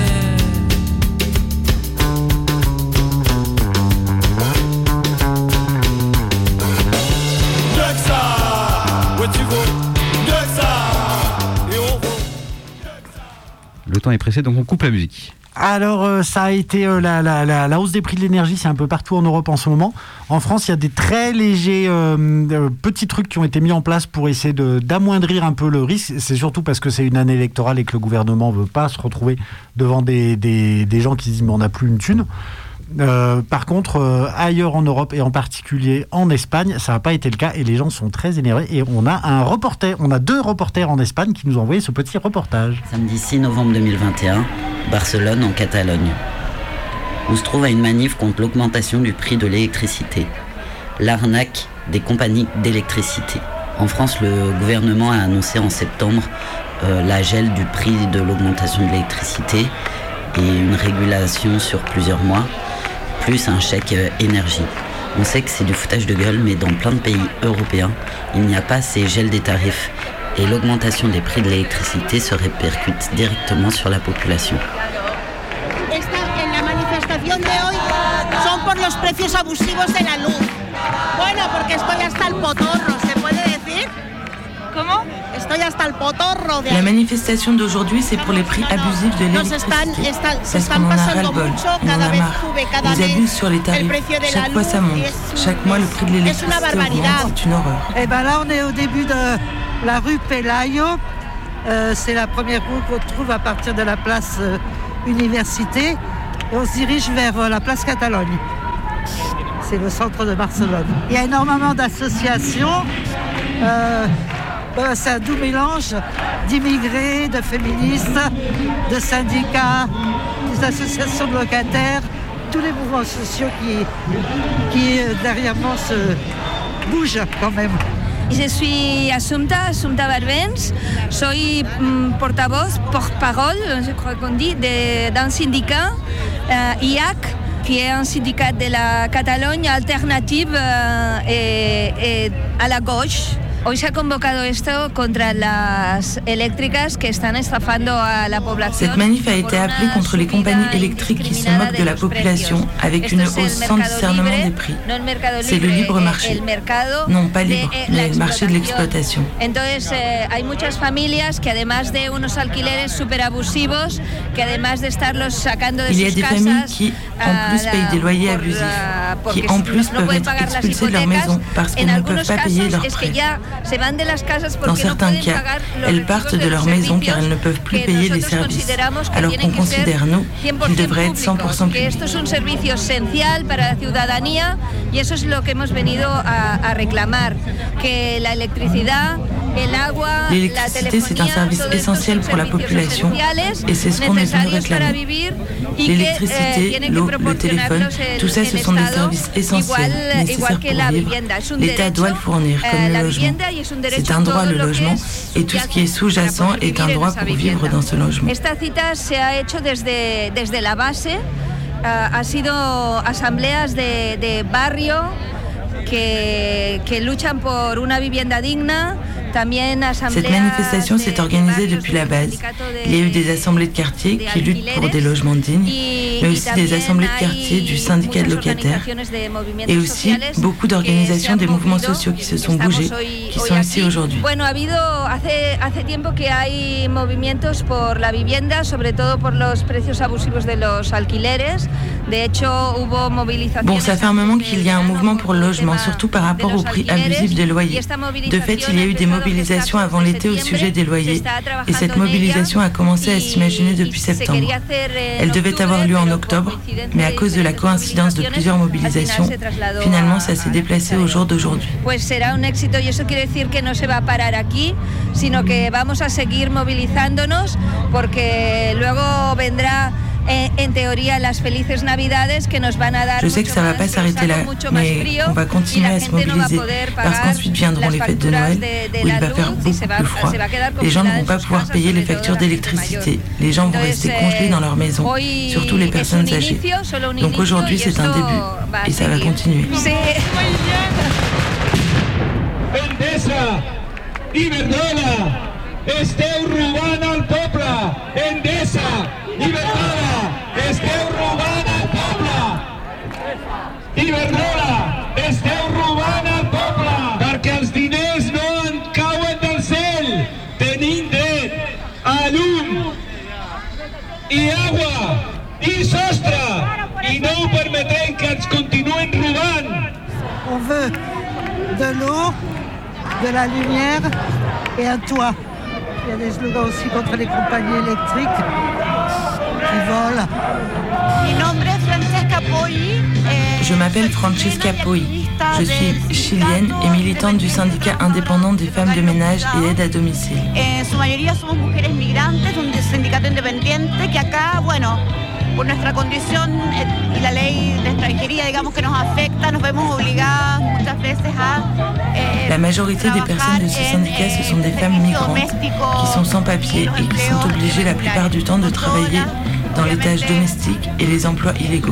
Mieux que ça, ouais tu veux, mieux que ça, et on vaut. Le temps est pressé, donc on coupe la musique. Alors, euh, ça a été euh, la, la, la, la hausse des prix de l'énergie, c'est un peu partout en Europe en ce moment. En France, il y a des très légers euh, euh, petits trucs qui ont été mis en place pour essayer de, d'amoindrir un peu le risque. C'est surtout parce que c'est une année électorale et que le gouvernement ne veut pas se retrouver devant des, des, des gens qui disent « mais on n'a plus une thune ». Euh, par contre, euh, ailleurs en Europe et en particulier en Espagne, ça n'a pas été le cas et les gens sont très énervés. Et on a un reporter, on a deux reporters en Espagne qui nous ont envoyé ce petit reportage. Samedi six novembre deux mille vingt et un, Barcelone en Catalogne. On se trouve à une manif contre l'augmentation du prix de l'électricité. L'arnaque des compagnies d'électricité. En France, le gouvernement a annoncé en septembre euh, la gel du prix de l'augmentation de l'électricité et une régulation sur plusieurs mois, plus un chèque euh, énergie. On sait que c'est du foutage de gueule, mais dans plein de pays européens, il n'y a pas ces gels des tarifs et l'augmentation des prix de l'électricité se répercute directement sur la population. En la manifestación de hoy son por los precios abusivos de la luz. Bueno, porque estoy hasta el potorro, ¿se puede decir? ¿Cómo? Estoy hasta el potorro de... La manifestation d'aujourd'hui, c'est pour les prix abusifs de l'électricité. Parce qu'on en a ras-le-bol, on en a marre. Ils abusent sur les tarifs. Chaque fois, ça monte. Chaque mois, le prix de l'électricité augmente. C'est une horreur. Et ben là, on est au début de la rue Pelayo. Euh, c'est la première rue qu'on trouve à partir de la place euh, Université. Et on se dirige vers euh, la place Catalogne. C'est le centre de Barcelone. Il y a énormément d'associations. Euh, euh, c'est un doux mélange d'immigrés, de féministes, de syndicats, des associations de locataires, tous les mouvements sociaux qui, qui euh, derrière moi, se bougent quand même. Je suis Assumpta, Assumpta Barbens. Soy mm, portavoz, porte-parole, je crois qu'on dit, de, d'un syndicat, euh, I A C, qui est un syndicat de la Catalogne alternative euh, et, et à la gauche. Hoy se ha convocado esto contra las eléctricas que están estafando a la población. Cette manif a été appelée contre les compagnies électriques qui se moquent de la population avec une hausse sans discernement des prix. C'est le libre marché. Non, pas libre, mais le marché de l'exploitation. Entonces, eh, hay muchas familias que además de unos alquileres súper abusivos, que además de estarlos sacando de Il y a sus des casas, familles qui, en plus, payent des loyers abusifs, qui, en plus, peuvent être expulsées de leur maison parce qu'elles ne peuvent pas payer leurs prêts. Dans certains cas, elles partent de leur maison car elles ne peuvent plus payer les services, alors qu'on considère, nous, qu'ils devraient être cent pour cent publics. Esto es un servicio esencial para la ciudadanía y eso es lo que hemos venido a, a reclamar, que la electricidad, el agua, l'électricité, c'est un service essentiel pour la population et c'est ce qu'on est venu réclamer. L'électricité, l'eau, le téléphone, tout ça, ce sont des services essentiels, nécessaires pour vivre. L'État doit le fournir, comme le logement. C'est un droit, le logement, et tout ce qui est sous-jacent est un droit pour vivre dans ce logement. Esta cita se ha hecho desde, desde la base, uh, ha sido asambleas de, de barrio que, que luchan por una vivienda digna. Cette manifestation s'est organisée depuis la base. Il y a eu des assemblées de quartier qui luttent pour des logements dignes, mais aussi des assemblées de quartier du syndicat de locataires et aussi beaucoup d'organisations des mouvements sociaux qui se sont bougés, qui sont ici aujourd'hui. Bueno, ha habido hace, hace tiempo que hay movimientos por la vivienda, sobre todo por los precios abusivos de los alquileres. De hecho, hubo movilizaciones. Bon, ça fait un moment qu'il y a un mouvement pour le logement, surtout par rapport au prix abusif des loyers. De fait, il y a eu des mobilisation avant l'été au sujet des loyers et cette mobilisation a commencé à s'imaginer depuis septembre. Elle devait avoir lieu en octobre, mais à cause de la coïncidence de plusieurs mobilisations, finalement ça s'est déplacé au jour d'aujourd'hui. Pues será un éxito y eso quiere decir que no se va a parar aquí, sino que vamos a seguir movilizándonos porque luego vendrá en théorie las felices navidades que nos van a dar. Je sais que ça va pas s'arrêter là, mais on va continuer à se mobiliser parce qu'ensuite viendront les fêtes de Noël où il va faire beaucoup plus froid. Les gens ne vont pas pouvoir payer les factures d'électricité. Les gens vont rester congelés dans leur maison, surtout les personnes âgées. Donc aujourd'hui c'est un début et ça va continuer. Endesa, Iberdrola, esteu robant al poble. Endesa, Iberdrola, esteu robant al poble. Iberdrola, esteu robant al poble. Perquè els diners no en cauen del cel. Tenim dret a llum i aigua i sostre i no ho permetrem que ens continuen robant. On veut de l'eau, de la lumière et un toit. Il y a des slogans aussi contre les compagnies électriques qui volent. Je m'appelle Francesca Poi. Je suis chilienne et militante du syndicat indépendant des femmes de ménage et aide à domicile. En su mayoría somos mujeres migrantes, un sindicato independiente que acá, bueno, por nuestra condición y la ley de extranjería, digamos que nos afecta, nos vemos obligadas muchas veces a... Eh, la majorité des personnes de ce syndicat, ce sont des femmes migrantes qui sont sans papier et qui sont obligées la plupart du temps de travailler dans les tâches domestiques et les emplois illégaux.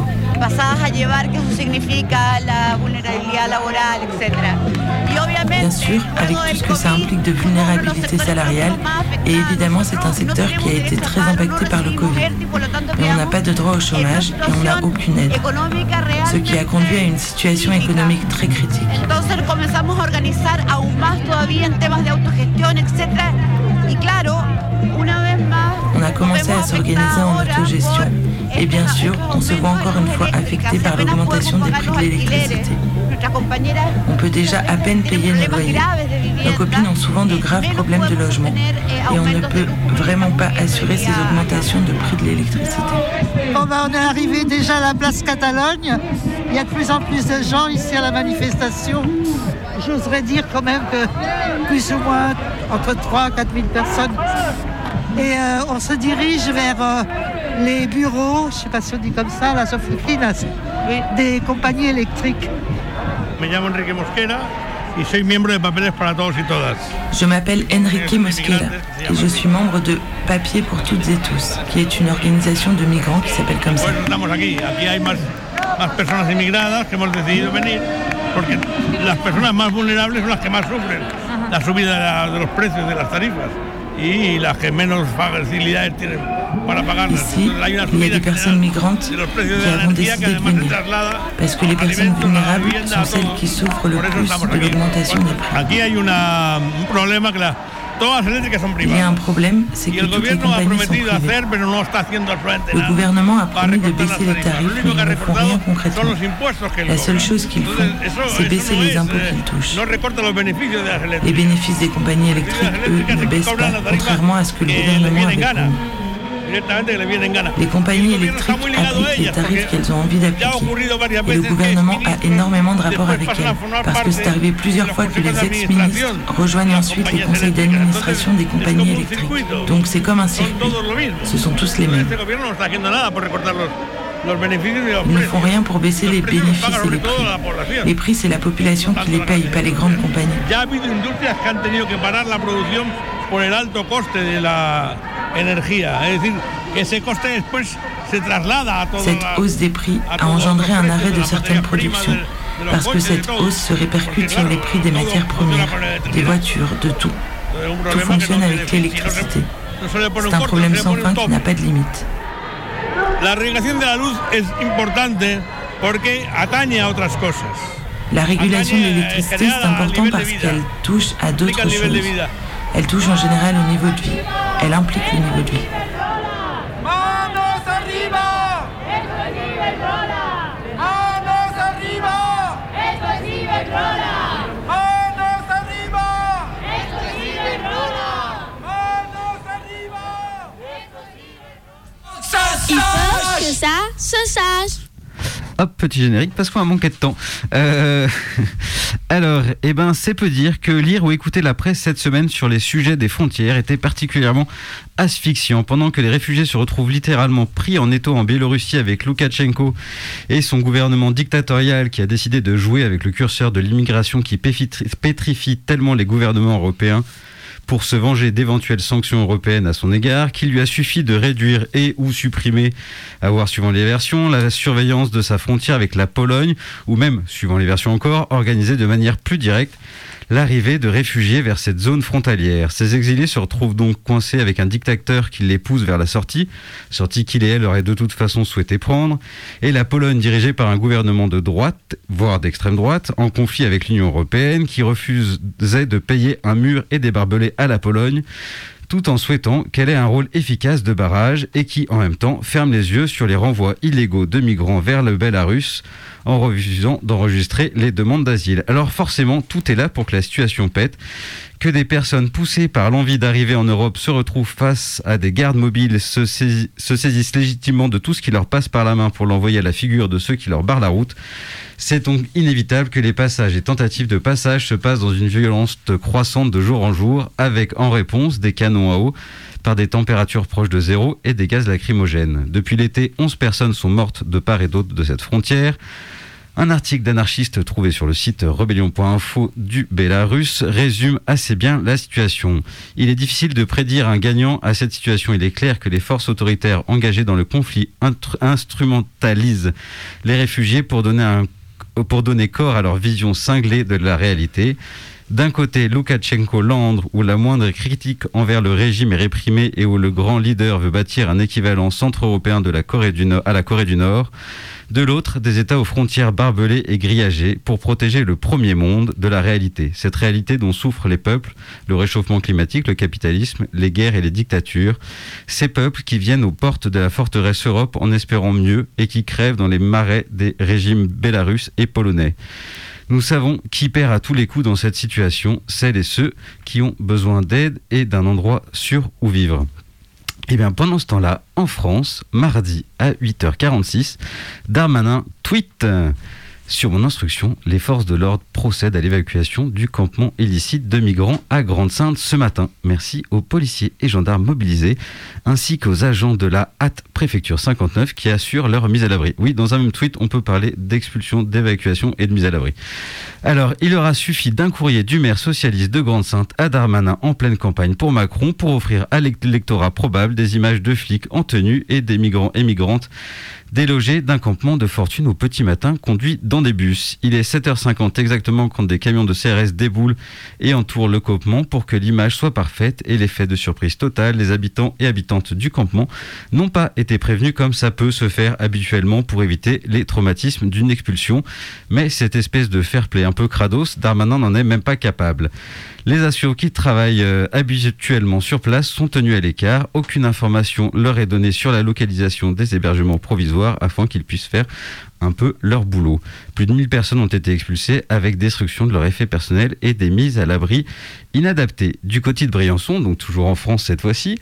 bien sûr, avec tout ce que ça implique de vulnérabilité salariale, et évidemment c'est un secteur qui a été très impacté par le Covid. Mais on n'a pas de droit au chômage et on n'a aucune aide, ce qui a conduit à une situation économique très critique. On a commencé à s'organiser en autogestion et bien sûr, on se voit encore une fois affecté par l'augmentation des prix de l'électricité. On peut déjà à peine payer nos loyers. Nos copines ont souvent de graves problèmes de logement et on ne peut vraiment pas assurer ces augmentations de prix de l'électricité. Bon ben, on est arrivé déjà à la place Catalogne. Il y a de plus en plus de gens ici à la manifestation. J'oserais dire quand même que plus ou moins entre trois à quatre mille personnes. Et euh, on se dirige vers euh, les bureaux, je ne sais pas si on dit comme ça, las oficinas des compagnies électriques. Me llamo Enrique Mosquera y soy miembro de Papeles para Todos y Todas. Je m'appelle Enrique Mosquera et je suis membre de Papier pour toutes et tous, qui est une organisation de migrants qui s'appelle comme ça. Estamos aquí, aquí hay más, más personas inmigradas que hemos decidido venir porque las personas más vulnerables son las que más sufren la subida de, la, de los precios de las tarifas y las que menos facilidades tienen para pagarlas. Ici, il y a des personnes migrantes qui avons décidé de venir, parce que les personnes vulnérables sont celles qui souffrent le plus de l'augmentation des prix. Aquí hay una, un problema que la, todas las eléctricas son privadas. Il y a un problème, c'est que toutes les compagnies sont privées. Le gouvernement a promis de baisser les tarifs, mais ils ne font rien concrètement. La seule chose qu'ils font, c'est baisser les impôts qu'ils touchent. Les bénéfices des compagnies électriques, eux, ne baissent pas, contrairement à ce que le gouvernement avait promis. Les compagnies électriques appliquent les tarifs qu'elles ont envie d'appliquer. Et le gouvernement a énormément de rapports avec elles, parce que c'est arrivé plusieurs fois que les ex-ministres rejoignent ensuite les conseils d'administration des compagnies électriques. Donc c'est comme un circuit. Ce sont tous les mêmes. Ils ne font rien pour baisser les bénéfices et les prix. Les prix, c'est la population qui les paye, pas les grandes compagnies. Cette hausse des prix a engendré un arrêt de certaines productions, parce que cette hausse se répercute sur les prix des matières premières, des voitures, de tout. Tout fonctionne avec l'électricité. C'est un problème sans fin qui n'a pas de limite. La régulation de la luz es importante porque atañe a otras cosas. La régulation de l'électricité, c'est important parce qu'elle touche à d'autres choses. Elle touche en général au niveau de vie. Elle implique le niveau de vie. Il faut que ça se sache. Hop, petit générique, parce qu'on a manqué de temps. Euh... Alors, eh ben, c'est peu dire que lire ou écouter la presse cette semaine sur les sujets des frontières était particulièrement asphyxiant. Pendant que les réfugiés se retrouvent littéralement pris en étau en Biélorussie avec Loukachenko et son gouvernement dictatorial qui a décidé de jouer avec le curseur de l'immigration qui pétrifie tellement les gouvernements européens pour se venger d'éventuelles sanctions européennes à son égard, qu'il lui a suffi de réduire et ou supprimer, à voir suivant les versions, la surveillance de sa frontière avec la Pologne, ou même, suivant les versions encore, organiser de manière plus directe l'arrivée de réfugiés vers cette zone frontalière. Ces exilés se retrouvent donc coincés avec un dictateur qui les pousse vers la sortie, sortie qu'il et elle auraient de toute façon souhaité prendre, et la Pologne dirigée par un gouvernement de droite, voire d'extrême droite, en conflit avec l'Union européenne, qui refusait de payer un mur et des barbelés à la Pologne, tout en souhaitant qu'elle ait un rôle efficace de barrage et qui, en même temps, ferme les yeux sur les renvois illégaux de migrants vers le Bélarus en refusant d'enregistrer les demandes d'asile. Alors forcément, tout est là pour que la situation pète, que des personnes poussées par l'envie d'arriver en Europe se retrouvent face à des gardes mobiles, se, saisis, se saisissent légitimement de tout ce qui leur passe par la main pour l'envoyer à la figure de ceux qui leur barrent la route. C'est donc inévitable que les passages et tentatives de passage se passent dans une violence croissante de jour en jour, avec en réponse des canons à eau par des températures proches de zéro et des gaz lacrymogènes. Depuis l'été, onze personnes sont mortes de part et d'autre de cette frontière. Un article d'anarchistes trouvé sur le site rebellion point info du Bélarus résume assez bien la situation. Il est difficile de prédire un gagnant à cette situation. Il est clair que les forces autoritaires engagées dans le conflit intr- instrumentalisent les réfugiés pour donner, un, pour donner corps à leur vision cinglée de la réalité. D'un côté, Loukachenko landre, où la moindre critique envers le régime est réprimée et où le grand leader veut bâtir un équivalent centre-européen de la Corée du Nord, à la Corée du Nord. De l'autre, des États aux frontières barbelées et grillagées pour protéger le premier monde de la réalité. Cette réalité dont souffrent les peuples, le réchauffement climatique, le capitalisme, les guerres et les dictatures. Ces peuples qui viennent aux portes de la forteresse Europe en espérant mieux et qui crèvent dans les marais des régimes bélarusses et polonais. Nous savons qui perd à tous les coups dans cette situation, celles et ceux qui ont besoin d'aide et d'un endroit sûr où vivre. Et bien pendant ce temps-là, en France, mardi à huit heures quarante-six, Darmanin tweet « Sur mon instruction, les forces de l'ordre procèdent à l'évacuation du campement illicite de migrants à Grande-Synthe ce matin. Merci aux policiers et gendarmes mobilisés, ainsi qu'aux agents de la H A T Préfecture cinquante-neuf qui assurent leur mise à l'abri. » Oui, dans un même tweet, on peut parler d'expulsion, d'évacuation et de mise à l'abri. Alors, il aura suffi d'un courrier du maire socialiste de Grande-Synthe à Darmanin en pleine campagne pour Macron pour offrir à l'électorat probable des images de flics en tenue et des migrants et migrantes délogés d'un campement de fortune au petit matin conduit dans des bus. Il est sept heures cinquante exactement quand des camions de C R S déboulent et entourent le campement pour que l'image soit parfaite et l'effet de surprise totale. Les habitants et habitantes du campement n'ont pas été prévenus comme ça peut se faire habituellement pour éviter les traumatismes d'une expulsion. Mais cette espèce de fair-play un peu crados, Darmanin n'en est même pas capable. Les assos qui travaillent euh, habituellement sur place sont tenus à l'écart. Aucune information leur est donnée sur la localisation des hébergements provisoires afin qu'ils puissent faire un peu leur boulot. Plus de mille personnes ont été expulsées avec destruction de leurs effets personnels et des mises à l'abri inadaptées. Du côté de Briançon, donc toujours en France cette fois-ci,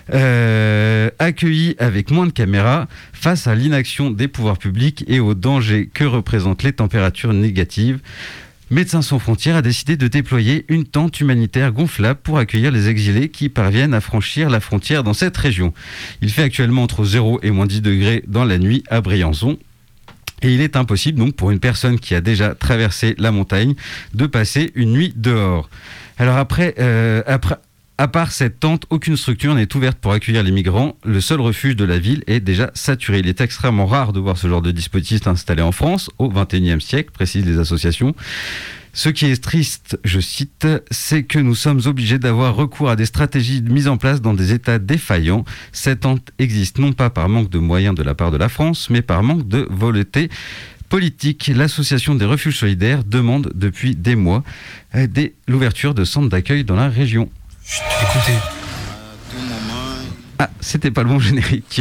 euh, accueillis avec moins de caméras face à l'inaction des pouvoirs publics et au danger que représentent les températures négatives. Médecins sans frontières a décidé de déployer une tente humanitaire gonflable pour accueillir les exilés qui parviennent à franchir la frontière dans cette région. Il fait actuellement entre zéro et moins dix degrés dans la nuit à Briançon. Et il est impossible donc pour une personne qui a déjà traversé la montagne de passer une nuit dehors. Alors après, euh, après à part cette tente, aucune structure n'est ouverte pour accueillir les migrants. Le seul refuge de la ville est déjà saturé. Il est extrêmement rare de voir ce genre de dispositif installé en France au vingt et unième siècle, précisent les associations. Ce qui est triste, je cite, c'est que nous sommes obligés d'avoir recours à des stratégies mises en place dans des États défaillants. Cette tente existe non pas par manque de moyens de la part de la France, mais par manque de volonté politique. L'association des refuges solidaires demande depuis des mois euh, des, l'ouverture de centres d'accueil dans la région. Chut, écoutez. Ah, c'était pas le bon générique.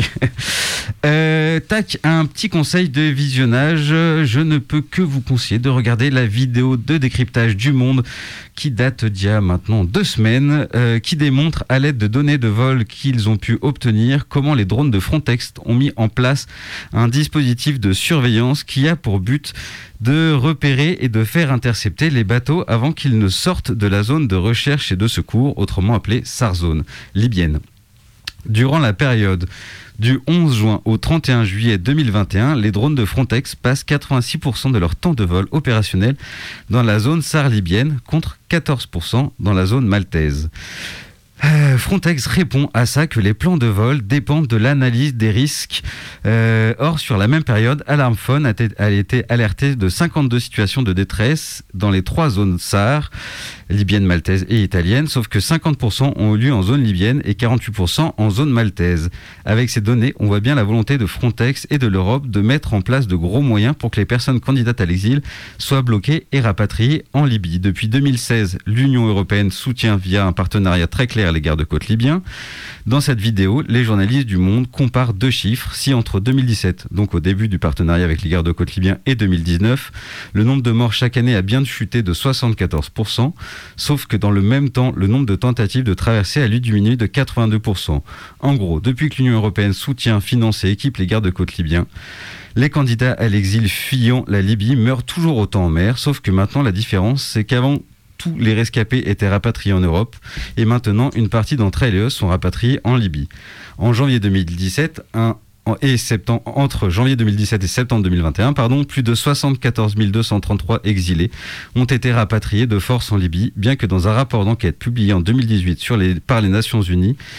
euh, tac, un petit conseil de visionnage. Je ne peux que vous conseiller de regarder la vidéo de décryptage du Monde qui date d'il y a maintenant deux semaines, euh, qui démontre à l'aide de données de vol qu'ils ont pu obtenir comment les drones de Frontex ont mis en place un dispositif de surveillance qui a pour but de repérer et de faire intercepter les bateaux avant qu'ils ne sortent de la zone de recherche et de secours, autrement appelée SAR-zone libyenne. Durant la période du onze juin au trente et un juillet deux mille vingt et un, les drones de Frontex passent quatre-vingt-six pour cent de leur temps de vol opérationnel dans la zone SAR libyenne contre quatorze pour cent dans la zone maltaise. Euh, Frontex répond à ça que les plans de vol dépendent de l'analyse des risques. Euh, or, sur la même période, Alarmphone a été, a été alerté de cinquante-deux situations de détresse dans les trois zones SAR, libyenne, maltaise et italienne, sauf que cinquante pour cent ont eu lieu en zone libyenne et quarante-huit pour cent en zone maltaise. Avec ces données, on voit bien la volonté de Frontex et de l'Europe de mettre en place de gros moyens pour que les personnes candidates à l'exil soient bloquées et rapatriées en Libye. Depuis deux mille seize, l'Union européenne soutient via un partenariat très clair les gardes-côtes libyens. Dans cette vidéo, les journalistes du Monde comparent deux chiffres. Si entre deux mille dix-sept, donc au début du partenariat avec les gardes-côtes libyens, et deux mille dix-neuf, le nombre de morts chaque année a bien chuté de soixante-quatorze pour cent, sauf que dans le même temps, le nombre de tentatives de traversée a lui diminué de quatre-vingt-deux pour cent. En gros, depuis que l'Union européenne soutient, finance et équipe les gardes-côtes libyens, les candidats à l'exil fuyant la Libye meurent toujours autant en mer, sauf que maintenant la différence, c'est qu'avant, tous les rescapés étaient rapatriés en Europe et maintenant une partie d'entre elles et eux sont rapatriés en Libye. En janvier deux mille dix-sept, un, et septembre, entre janvier deux mille dix-sept et septembre deux mille vingt et un, pardon, plus de soixante-quatorze mille deux cent trente-trois exilés ont été rapatriés de force en Libye, bien que dans un rapport d'enquête publié en deux mille dix-huit sur les, par les Nations Unies,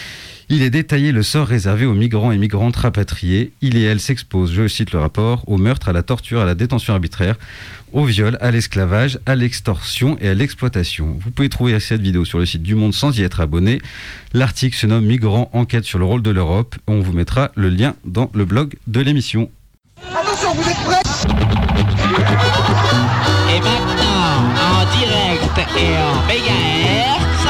Il est détaillé le sort réservé aux migrants et migrantes rapatriés. Il et elle s'exposent, je cite le rapport, au meurtre, à la torture, à la détention arbitraire, au viol, à l'esclavage, à l'extorsion et à l'exploitation. Vous pouvez trouver cette vidéo sur le site du Monde sans y être abonné. L'article se nomme Migrants, enquête sur le rôle de l'Europe. On vous mettra le lien dans le blog de l'émission. Attention, vous êtes prêts? Et maintenant, en direct et en mégahertz,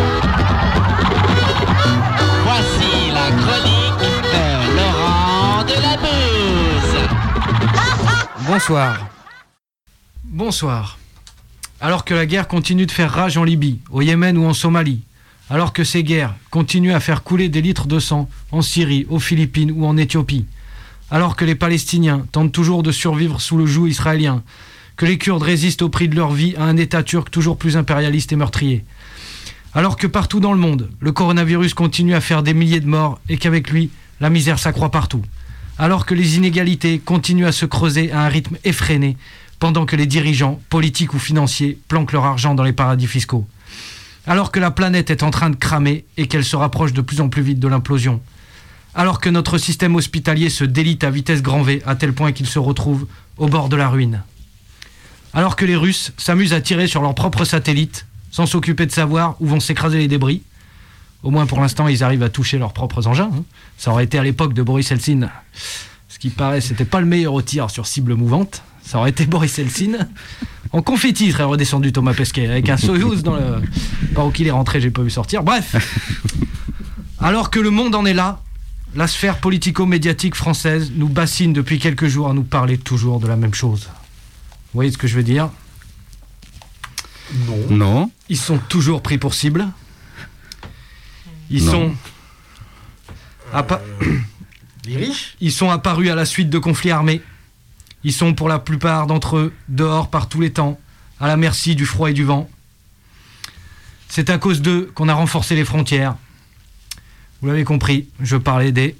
voici la chronique de Laurent Delabuse. Bonsoir. Bonsoir. Alors que la guerre continue de faire rage en Libye, au Yémen ou en Somalie, alors que ces guerres continuent à faire couler des litres de sang en Syrie, aux Philippines ou en Éthiopie, alors que les Palestiniens tentent toujours de survivre sous le joug israélien, que les Kurdes résistent au prix de leur vie à un État turc toujours plus impérialiste et meurtrier, alors que partout dans le monde, le coronavirus continue à faire des milliers de morts et qu'avec lui, la misère s'accroît partout, alors que les inégalités continuent à se creuser à un rythme effréné, pendant que les dirigeants, politiques ou financiers, planquent leur argent dans les paradis fiscaux, alors que la planète est en train de cramer et qu'elle se rapproche de plus en plus vite de l'implosion, alors que notre système hospitalier se délite à vitesse grand V à tel point qu'il se retrouve au bord de la ruine. Alors que les Russes s'amusent à tirer sur leurs propres satellites sans s'occuper de savoir où vont s'écraser les débris. Au moins pour l'instant, ils arrivent à toucher leurs propres engins. Hein. Ça aurait été à l'époque de Boris Eltsine. Ce qui paraît, c'était pas le meilleur au tir sur cible mouvante. Ça aurait été Boris Eltsine. En confetti, il serait redescendu Thomas Pesquet avec un Soyouz dans le... Par où qu'il est rentré, j'ai pas vu sortir. Bref. Alors que le monde en est là, la sphère politico-médiatique française nous bassine depuis quelques jours à nous parler toujours de la même chose. Vous voyez ce que je veux dire? Non. Non. Ils sont toujours pris pour cible. Ils non. sont... Appa... Les riches? Ils sont apparus à la suite de conflits armés. Ils sont pour la plupart d'entre eux dehors par tous les temps, à la merci du froid et du vent. C'est à cause d'eux qu'on a renforcé les frontières. Vous l'avez compris, je parlais des...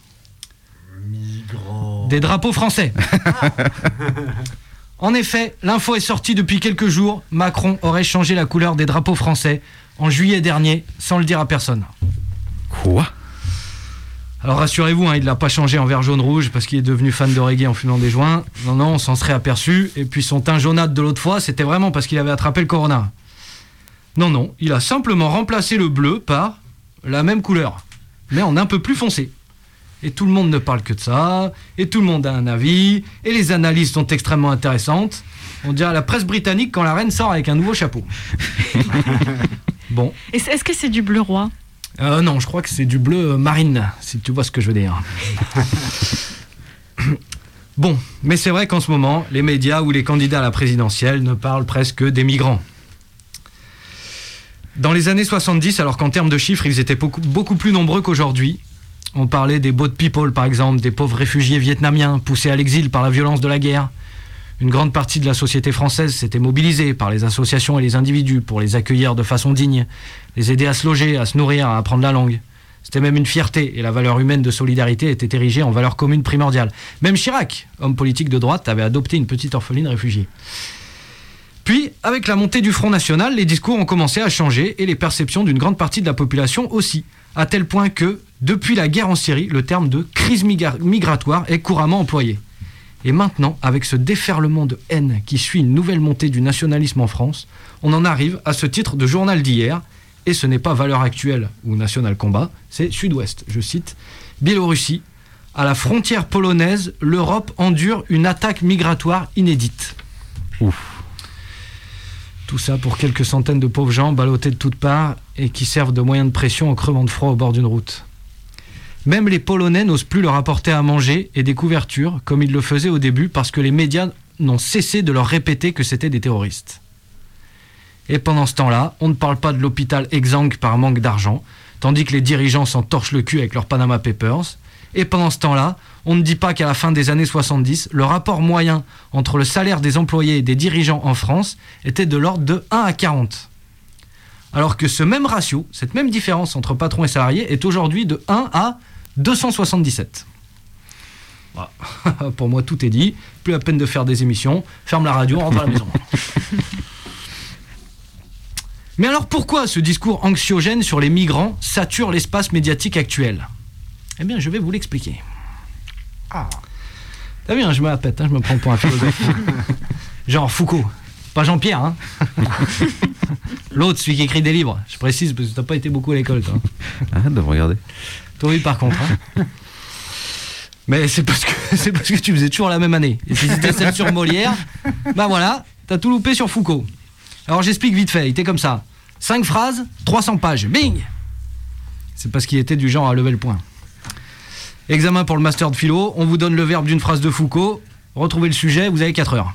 Migrants. Des drapeaux français. En effet, l'info est sortie depuis quelques jours. Macron aurait changé la couleur des drapeaux français en juillet dernier, sans le dire à personne. Quoi ? Alors rassurez-vous, hein, il ne l'a pas changé en vert jaune rouge parce qu'il est devenu fan de reggae en fumant des joints. Non, non, on s'en serait aperçu. Et puis son teint jaunâtre de l'autre fois, c'était vraiment parce qu'il avait attrapé le corona. Non, non, il a simplement remplacé le bleu par la même couleur, mais en un peu plus foncé. Et tout le monde ne parle que de ça, et tout le monde a un avis, et les analyses sont extrêmement intéressantes. On dirait la presse britannique quand la reine sort avec un nouveau chapeau. Bon. Est-ce que c'est du bleu roi ? Euh, non, je crois que c'est du bleu marine, si tu vois ce que je veux dire. Bon, mais c'est vrai qu'en ce moment, les médias ou les candidats à la présidentielle ne parlent presque des migrants. Dans les années soixante-dix, alors qu'en termes de chiffres, ils étaient beaucoup, beaucoup plus nombreux qu'aujourd'hui, on parlait des boat people, par exemple, des pauvres réfugiés vietnamiens poussés à l'exil par la violence de la guerre. Une grande partie de la société française s'était mobilisée par les associations et les individus pour les accueillir de façon digne, les aider à se loger, à se nourrir, à apprendre la langue. C'était même une fierté, et la valeur humaine de solidarité était érigée en valeur commune primordiale. Même Chirac, homme politique de droite, avait adopté une petite orpheline réfugiée. Puis, avec la montée du Front National, les discours ont commencé à changer, et les perceptions d'une grande partie de la population aussi, à tel point que, depuis la guerre en Syrie, le terme de crise migra- migratoire est couramment employé. Et maintenant, avec ce déferlement de haine qui suit une nouvelle montée du nationalisme en France, on en arrive à ce titre de journal d'hier, et ce n'est pas Valeurs Actuelles ou National Combat, c'est Sud-Ouest, je cite, Biélorussie, à la frontière polonaise, l'Europe endure une attaque migratoire inédite. Ouf. Tout ça pour quelques centaines de pauvres gens ballottés de toutes parts et qui servent de moyen de pression en crevant de froid au bord d'une route. Même les Polonais n'osent plus leur apporter à manger et des couvertures, comme ils le faisaient au début, parce que les médias n'ont cessé de leur répéter que c'était des terroristes. Et pendant ce temps-là, on ne parle pas de l'hôpital exsangue par manque d'argent, tandis que les dirigeants s'en torchent le cul avec leurs Panama Papers. Et pendant ce temps-là, on ne dit pas qu'à la fin des années soixante-dix, le rapport moyen entre le salaire des employés et des dirigeants en France était de l'ordre de un à quarante. Alors que ce même ratio, cette même différence entre patrons et salariés, est aujourd'hui de un à deux cent soixante-dix-sept. Voilà. Pour moi, tout est dit. Plus la peine de faire des émissions. Ferme la radio, rentre à la maison. Mais alors pourquoi ce discours anxiogène sur les migrants sature l'espace médiatique actuel ? Eh bien, je vais vous l'expliquer. Ah. T'as vu, hein, je me la pète, hein, je me prends pour un philosophe. Genre Foucault, pas Jean-Pierre, hein. L'autre, celui qui écrit des livres. Je précise parce que t'as pas été beaucoup à l'école, toi. Arrête de me regarder. Toi, oui, par contre. Hein. Mais c'est parce que c'est parce que tu faisais toujours la même année. Et si c'était celle sur Molière, bah voilà, t'as tout loupé sur Foucault. Alors j'explique vite fait, il était comme ça. Cinq phrases, trois cents pages, bing. C'est parce qu'il était du genre à lever le point. Examen pour le master de philo, on vous donne le verbe d'une phrase de Foucault, retrouvez le sujet, vous avez quatre heures.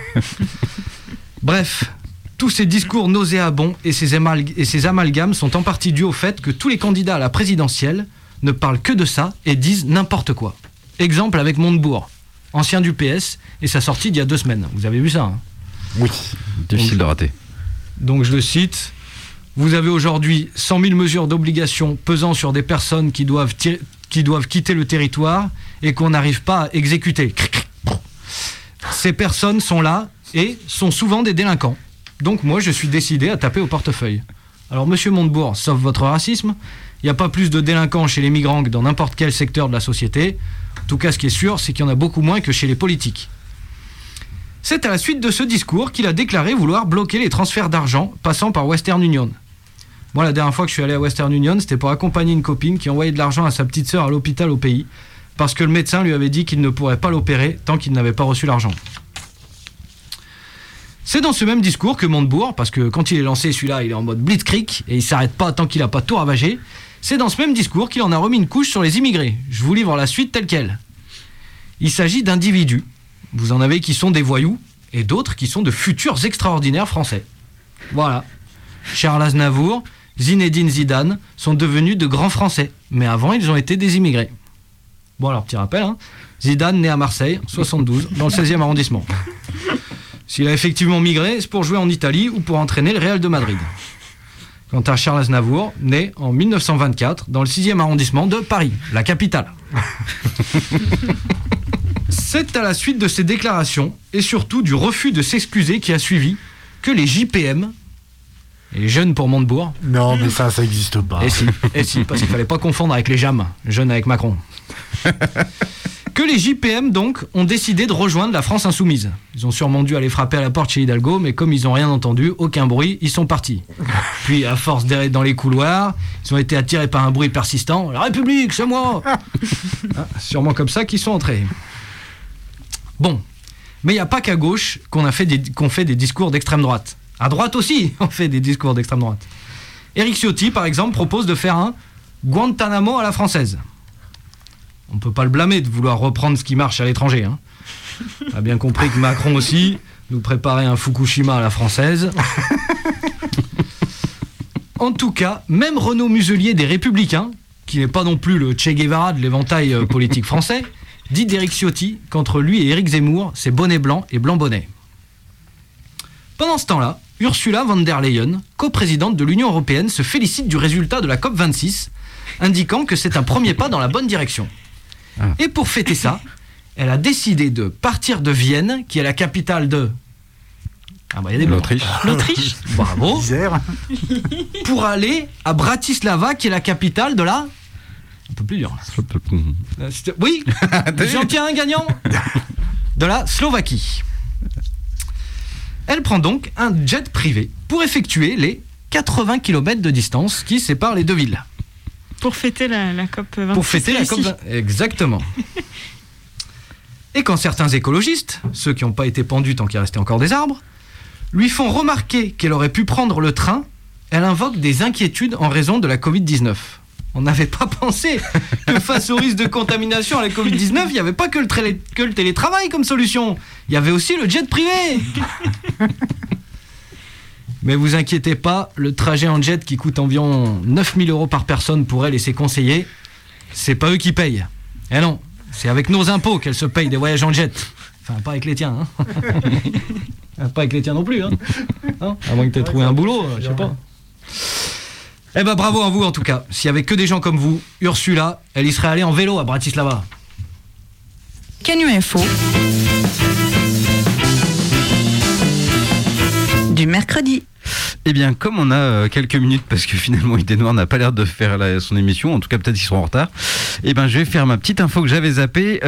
Bref, tous ces discours nauséabonds et ces, amalg- et ces amalgames sont en partie dus au fait que tous les candidats à la présidentielle ne parlent que de ça et disent n'importe quoi. Exemple avec Montebourg, ancien du P S, et sa sortie d'il y a deux semaines. Vous avez vu ça, hein ? Oui, difficile de rater. Donc je le cite, vous avez aujourd'hui cent mille mesures d'obligation pesant sur des personnes qui doivent, tir- qui doivent quitter le territoire et qu'on n'arrive pas à exécuter. Ces personnes sont là et sont souvent des délinquants. Donc moi je suis décidé à taper au portefeuille. Alors monsieur Montebourg, sauf votre racisme, il n'y a pas plus de délinquants chez les migrants que dans n'importe quel secteur de la société. En tout cas ce qui est sûr, c'est qu'il y en a beaucoup moins que chez les politiques. C'est à la suite de ce discours qu'il a déclaré vouloir bloquer les transferts d'argent passant par Western Union. Moi, la dernière fois que je suis allé à Western Union, c'était pour accompagner une copine qui envoyait de l'argent à sa petite sœur à l'hôpital au pays, parce que le médecin lui avait dit qu'il ne pourrait pas l'opérer tant qu'il n'avait pas reçu l'argent. C'est dans ce même discours que Montebourg, parce que quand il est lancé, celui-là, il est en mode blitzkrieg, et il s'arrête pas tant qu'il n'a pas tout ravagé, c'est dans ce même discours qu'il en a remis une couche sur les immigrés. Je vous livre la suite telle quelle. Il s'agit d'individus. Vous en avez qui sont des voyous, et d'autres qui sont de futurs extraordinaires français. Voilà. Charles Aznavour, Zinedine Zidane sont devenus de grands Français, mais avant ils ont été des immigrés. Bon alors, petit rappel, hein. Zidane né à Marseille, soixante-douze, dans le seizième arrondissement. S'il a effectivement migré, c'est pour jouer en Italie ou pour entraîner le Real de Madrid. Quant à Charles Aznavour, né en mille neuf cent vingt-quatre, dans le sixième arrondissement de Paris, la capitale. C'est à la suite de ces déclarations, et surtout du refus de s'excuser qui a suivi, que les J P M, les jeunes pour Montebourg... Non, mais ça, ça n'existe pas. Et si, et si, parce qu'il ne fallait pas confondre avec les J A M, jeunes avec Macron. Que les J P M, donc, ont décidé de rejoindre la France insoumise. Ils ont sûrement dû aller frapper à la porte chez Hidalgo, mais comme ils n'ont rien entendu, aucun bruit, ils sont partis. Puis, à force d'errer dans les couloirs, ils ont été attirés par un bruit persistant. « La République, c'est moi !» Ah, sûrement comme ça qu'ils sont entrés. Bon, mais il n'y a pas qu'à gauche qu'on a fait des, qu'on fait des discours d'extrême droite. À droite aussi, on fait des discours d'extrême droite. Éric Ciotti, par exemple, propose de faire un Guantanamo à la française. On ne peut pas le blâmer de vouloir reprendre ce qui marche à l'étranger. Hein. On a bien compris que Macron aussi nous préparait un Fukushima à la française. En tout cas, même Renaud Muselier des Républicains, qui n'est pas non plus le Che Guevara de l'éventail euh, politique français, dit d'Éric Ciotti qu'entre lui et Éric Zemmour, c'est bonnet blanc et blanc bonnet. Pendant ce temps-là, Ursula von der Leyen, coprésidente de l'Union européenne, se félicite du résultat de la COP vingt-six, indiquant que c'est un premier pas dans la bonne direction. Ah. Et pour fêter ça, elle a décidé de partir de Vienne, qui est la capitale de... Ah bah, y a des L'Autriche. L'Autriche, bravo. Pour aller à Bratislava, qui est la capitale de la... Un peu plus dur. Oui, j'en tiens un gagnant. De la Slovaquie. Elle prend donc un jet privé pour effectuer les quatre-vingts kilomètres de distance qui séparent les deux villes. Pour fêter la, la COP vingt-six. Pour fêter la COP vingt-six. Exactement. Et quand certains écologistes, ceux qui n'ont pas été pendus tant qu'il restait encore des arbres, lui font remarquer qu'elle aurait pu prendre le train, elle invoque des inquiétudes en raison de la covid dix-neuf. On n'avait pas pensé que face au risque de contamination à la covid dix-neuf, il n'y avait pas que le, tra- que le télétravail comme solution. Il y avait aussi le jet privé. Mais vous inquiétez pas, le trajet en jet qui coûte environ neuf mille euros par personne pour elle et ses conseillers, c'est pas eux qui payent. Eh non, c'est avec nos impôts qu'elle se paye des voyages en jet. Enfin, pas avec les tiens. Hein. Pas avec les tiens non plus. Hein. Hein, à moins que tu aies trouvé un boulot, je sais pas. Eh ben bravo à vous en tout cas. S'il y avait que des gens comme vous, Ursula, elle y serait allée en vélo à Bratislava. Canu Info. Du mercredi. Eh bien, comme on a euh, quelques minutes, parce que finalement Idée Noire n'a pas l'air de faire la, son émission, en tout cas peut-être qu'ils seront en retard, eh bien je vais faire ma petite info que j'avais zappée.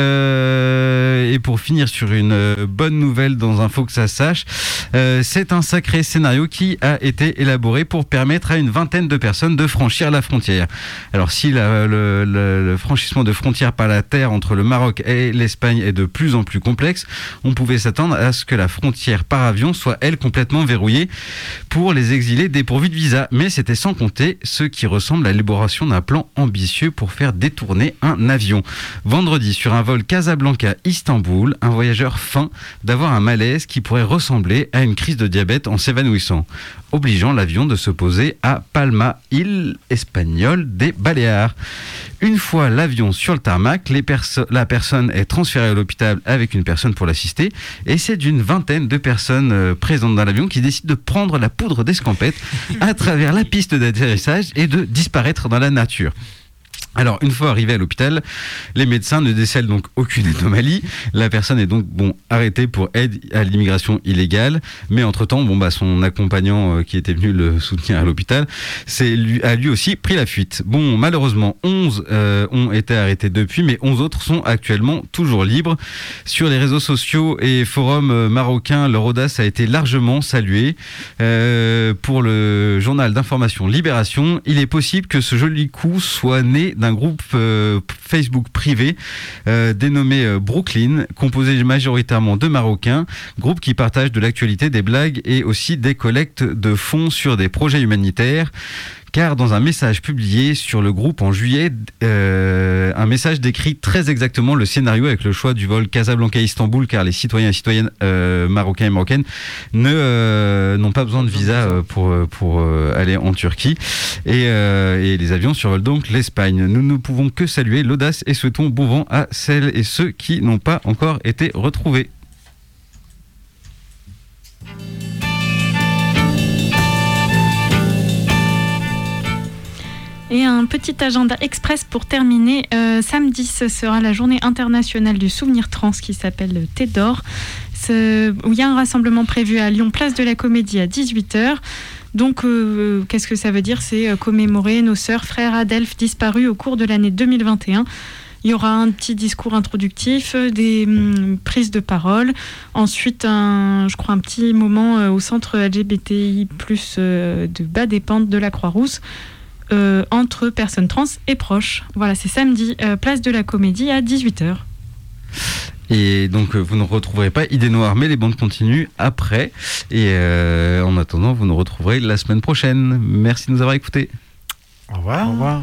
Euh, et pour finir sur une euh, bonne nouvelle dans Info que ça sache, euh, c'est un sacré scénario qui a été élaboré pour permettre à une vingtaine de personnes de franchir la frontière. Alors si la, le, le, le franchissement de frontières par la terre entre le Maroc et l'Espagne est de plus en plus complexe, on pouvait s'attendre à ce que la frontière par avion soit, elle, complètement verrouillée pour les exilés dépourvus de visa. Mais c'était sans compter ce qui ressemble à l'élaboration d'un plan ambitieux pour faire détourner un avion. Vendredi, sur un vol Casablanca-Istanbul, un voyageur feint d'avoir un malaise qui pourrait ressembler à une crise de diabète en s'évanouissant, obligeant l'avion de se poser à Palma, île espagnole des Baléares. Une fois l'avion sur le tarmac, les perso- la personne est transférée à l'hôpital avec une personne pour l'assister, et c'est d'une vingtaine de personnes euh, présentes dans l'avion qui décident de prendre la poudre d'escampette à travers la piste d'atterrissage et de disparaître dans la nature. Alors, une fois arrivé à l'hôpital, les médecins ne décèlent donc aucune anomalie. La personne est donc bon arrêtée pour aide à l'immigration illégale. Mais entre-temps, bon, bah, son accompagnant euh, qui était venu le soutenir à l'hôpital c'est, lui, a lui aussi pris la fuite. Bon, malheureusement, onze euh, ont été arrêtés depuis, mais onze autres sont actuellement toujours libres. Sur les réseaux sociaux et forums euh, marocains, leur audace a été largement saluée. Euh, pour le journal d'information Libération, il est possible que ce joli coup soit né d'un groupe euh, Facebook privé euh, dénommé euh, Brooklyn, composé majoritairement de Marocains, groupe qui partage de l'actualité, des blagues et aussi des collectes de fonds sur des projets humanitaires. Car dans un message publié sur le groupe en juillet, euh, un message décrit très exactement le scénario avec le choix du vol Casablanca-Istanbul, car les citoyens et citoyennes euh, marocains et marocaines ne, euh, n'ont pas besoin de visa euh, pour, pour euh, aller en Turquie. Et, euh, et les avions survolent donc l'Espagne. Nous ne pouvons que saluer l'audace et souhaitons bon vent à celles et ceux qui n'ont pas encore été retrouvés. Et un petit agenda express pour terminer. Euh, samedi, ce sera la journée internationale du souvenir trans qui s'appelle Thé d'Or. Ce, où il y a un rassemblement prévu à Lyon, place de la Comédie à dix-huit heures. Donc, euh, qu'est-ce que ça veut dire ? C'est commémorer nos sœurs, frères Adelphes disparus au cours de l'année deux mille vingt et un. Il y aura un petit discours introductif, des hum, prises de parole. Ensuite, un, je crois un petit moment euh, au centre L G B T I plus, euh, de Bas des Pentes de la Croix-Rousse. Euh, entre personnes trans et proches. Voilà, c'est samedi, euh, place de la Comédie à dix-huit heures. Et donc, vous ne retrouverez pas Idée Noire, mais les bandes continuent après. Et euh, en attendant, vous nous retrouverez la semaine prochaine. Merci de nous avoir écoutés. Au revoir. Au revoir.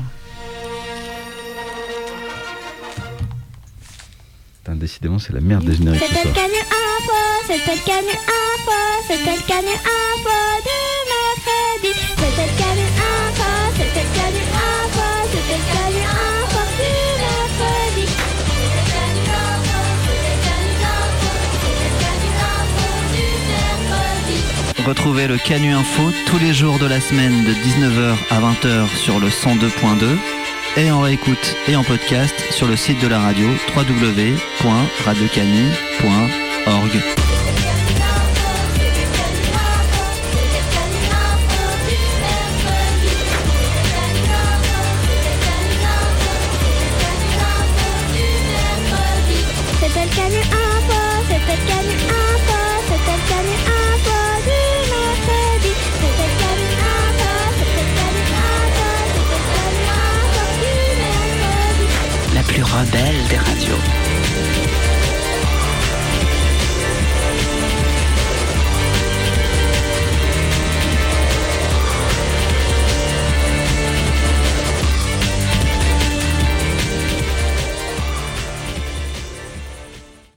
Putain, décidément, c'est la merde des génériques ce soir. C'était le Canu Info, c'était le Canu Info, c'était le Canu Info du mercredi. C'était le Canu Info, c'était le Canu Info, c'était le Canu Info du mercredi. C'était le Canu Info, c'était le Canu Info, c'était le Canu Info du mercredi. Retrouvez le Canu Info tous les jours de la semaine de dix-neuf heures à vingt heures sur le cent deux point deux et en réécoute et en podcast sur le site de la radio w w w point radio canu point org. C'était le Canu Info, c'était le Canu Info, c'était le Canu Info du mercredi. C'était le Canu Info, c'était le Canu Info, c'était le Canu Info du mercredi. La plus rebelle des radios.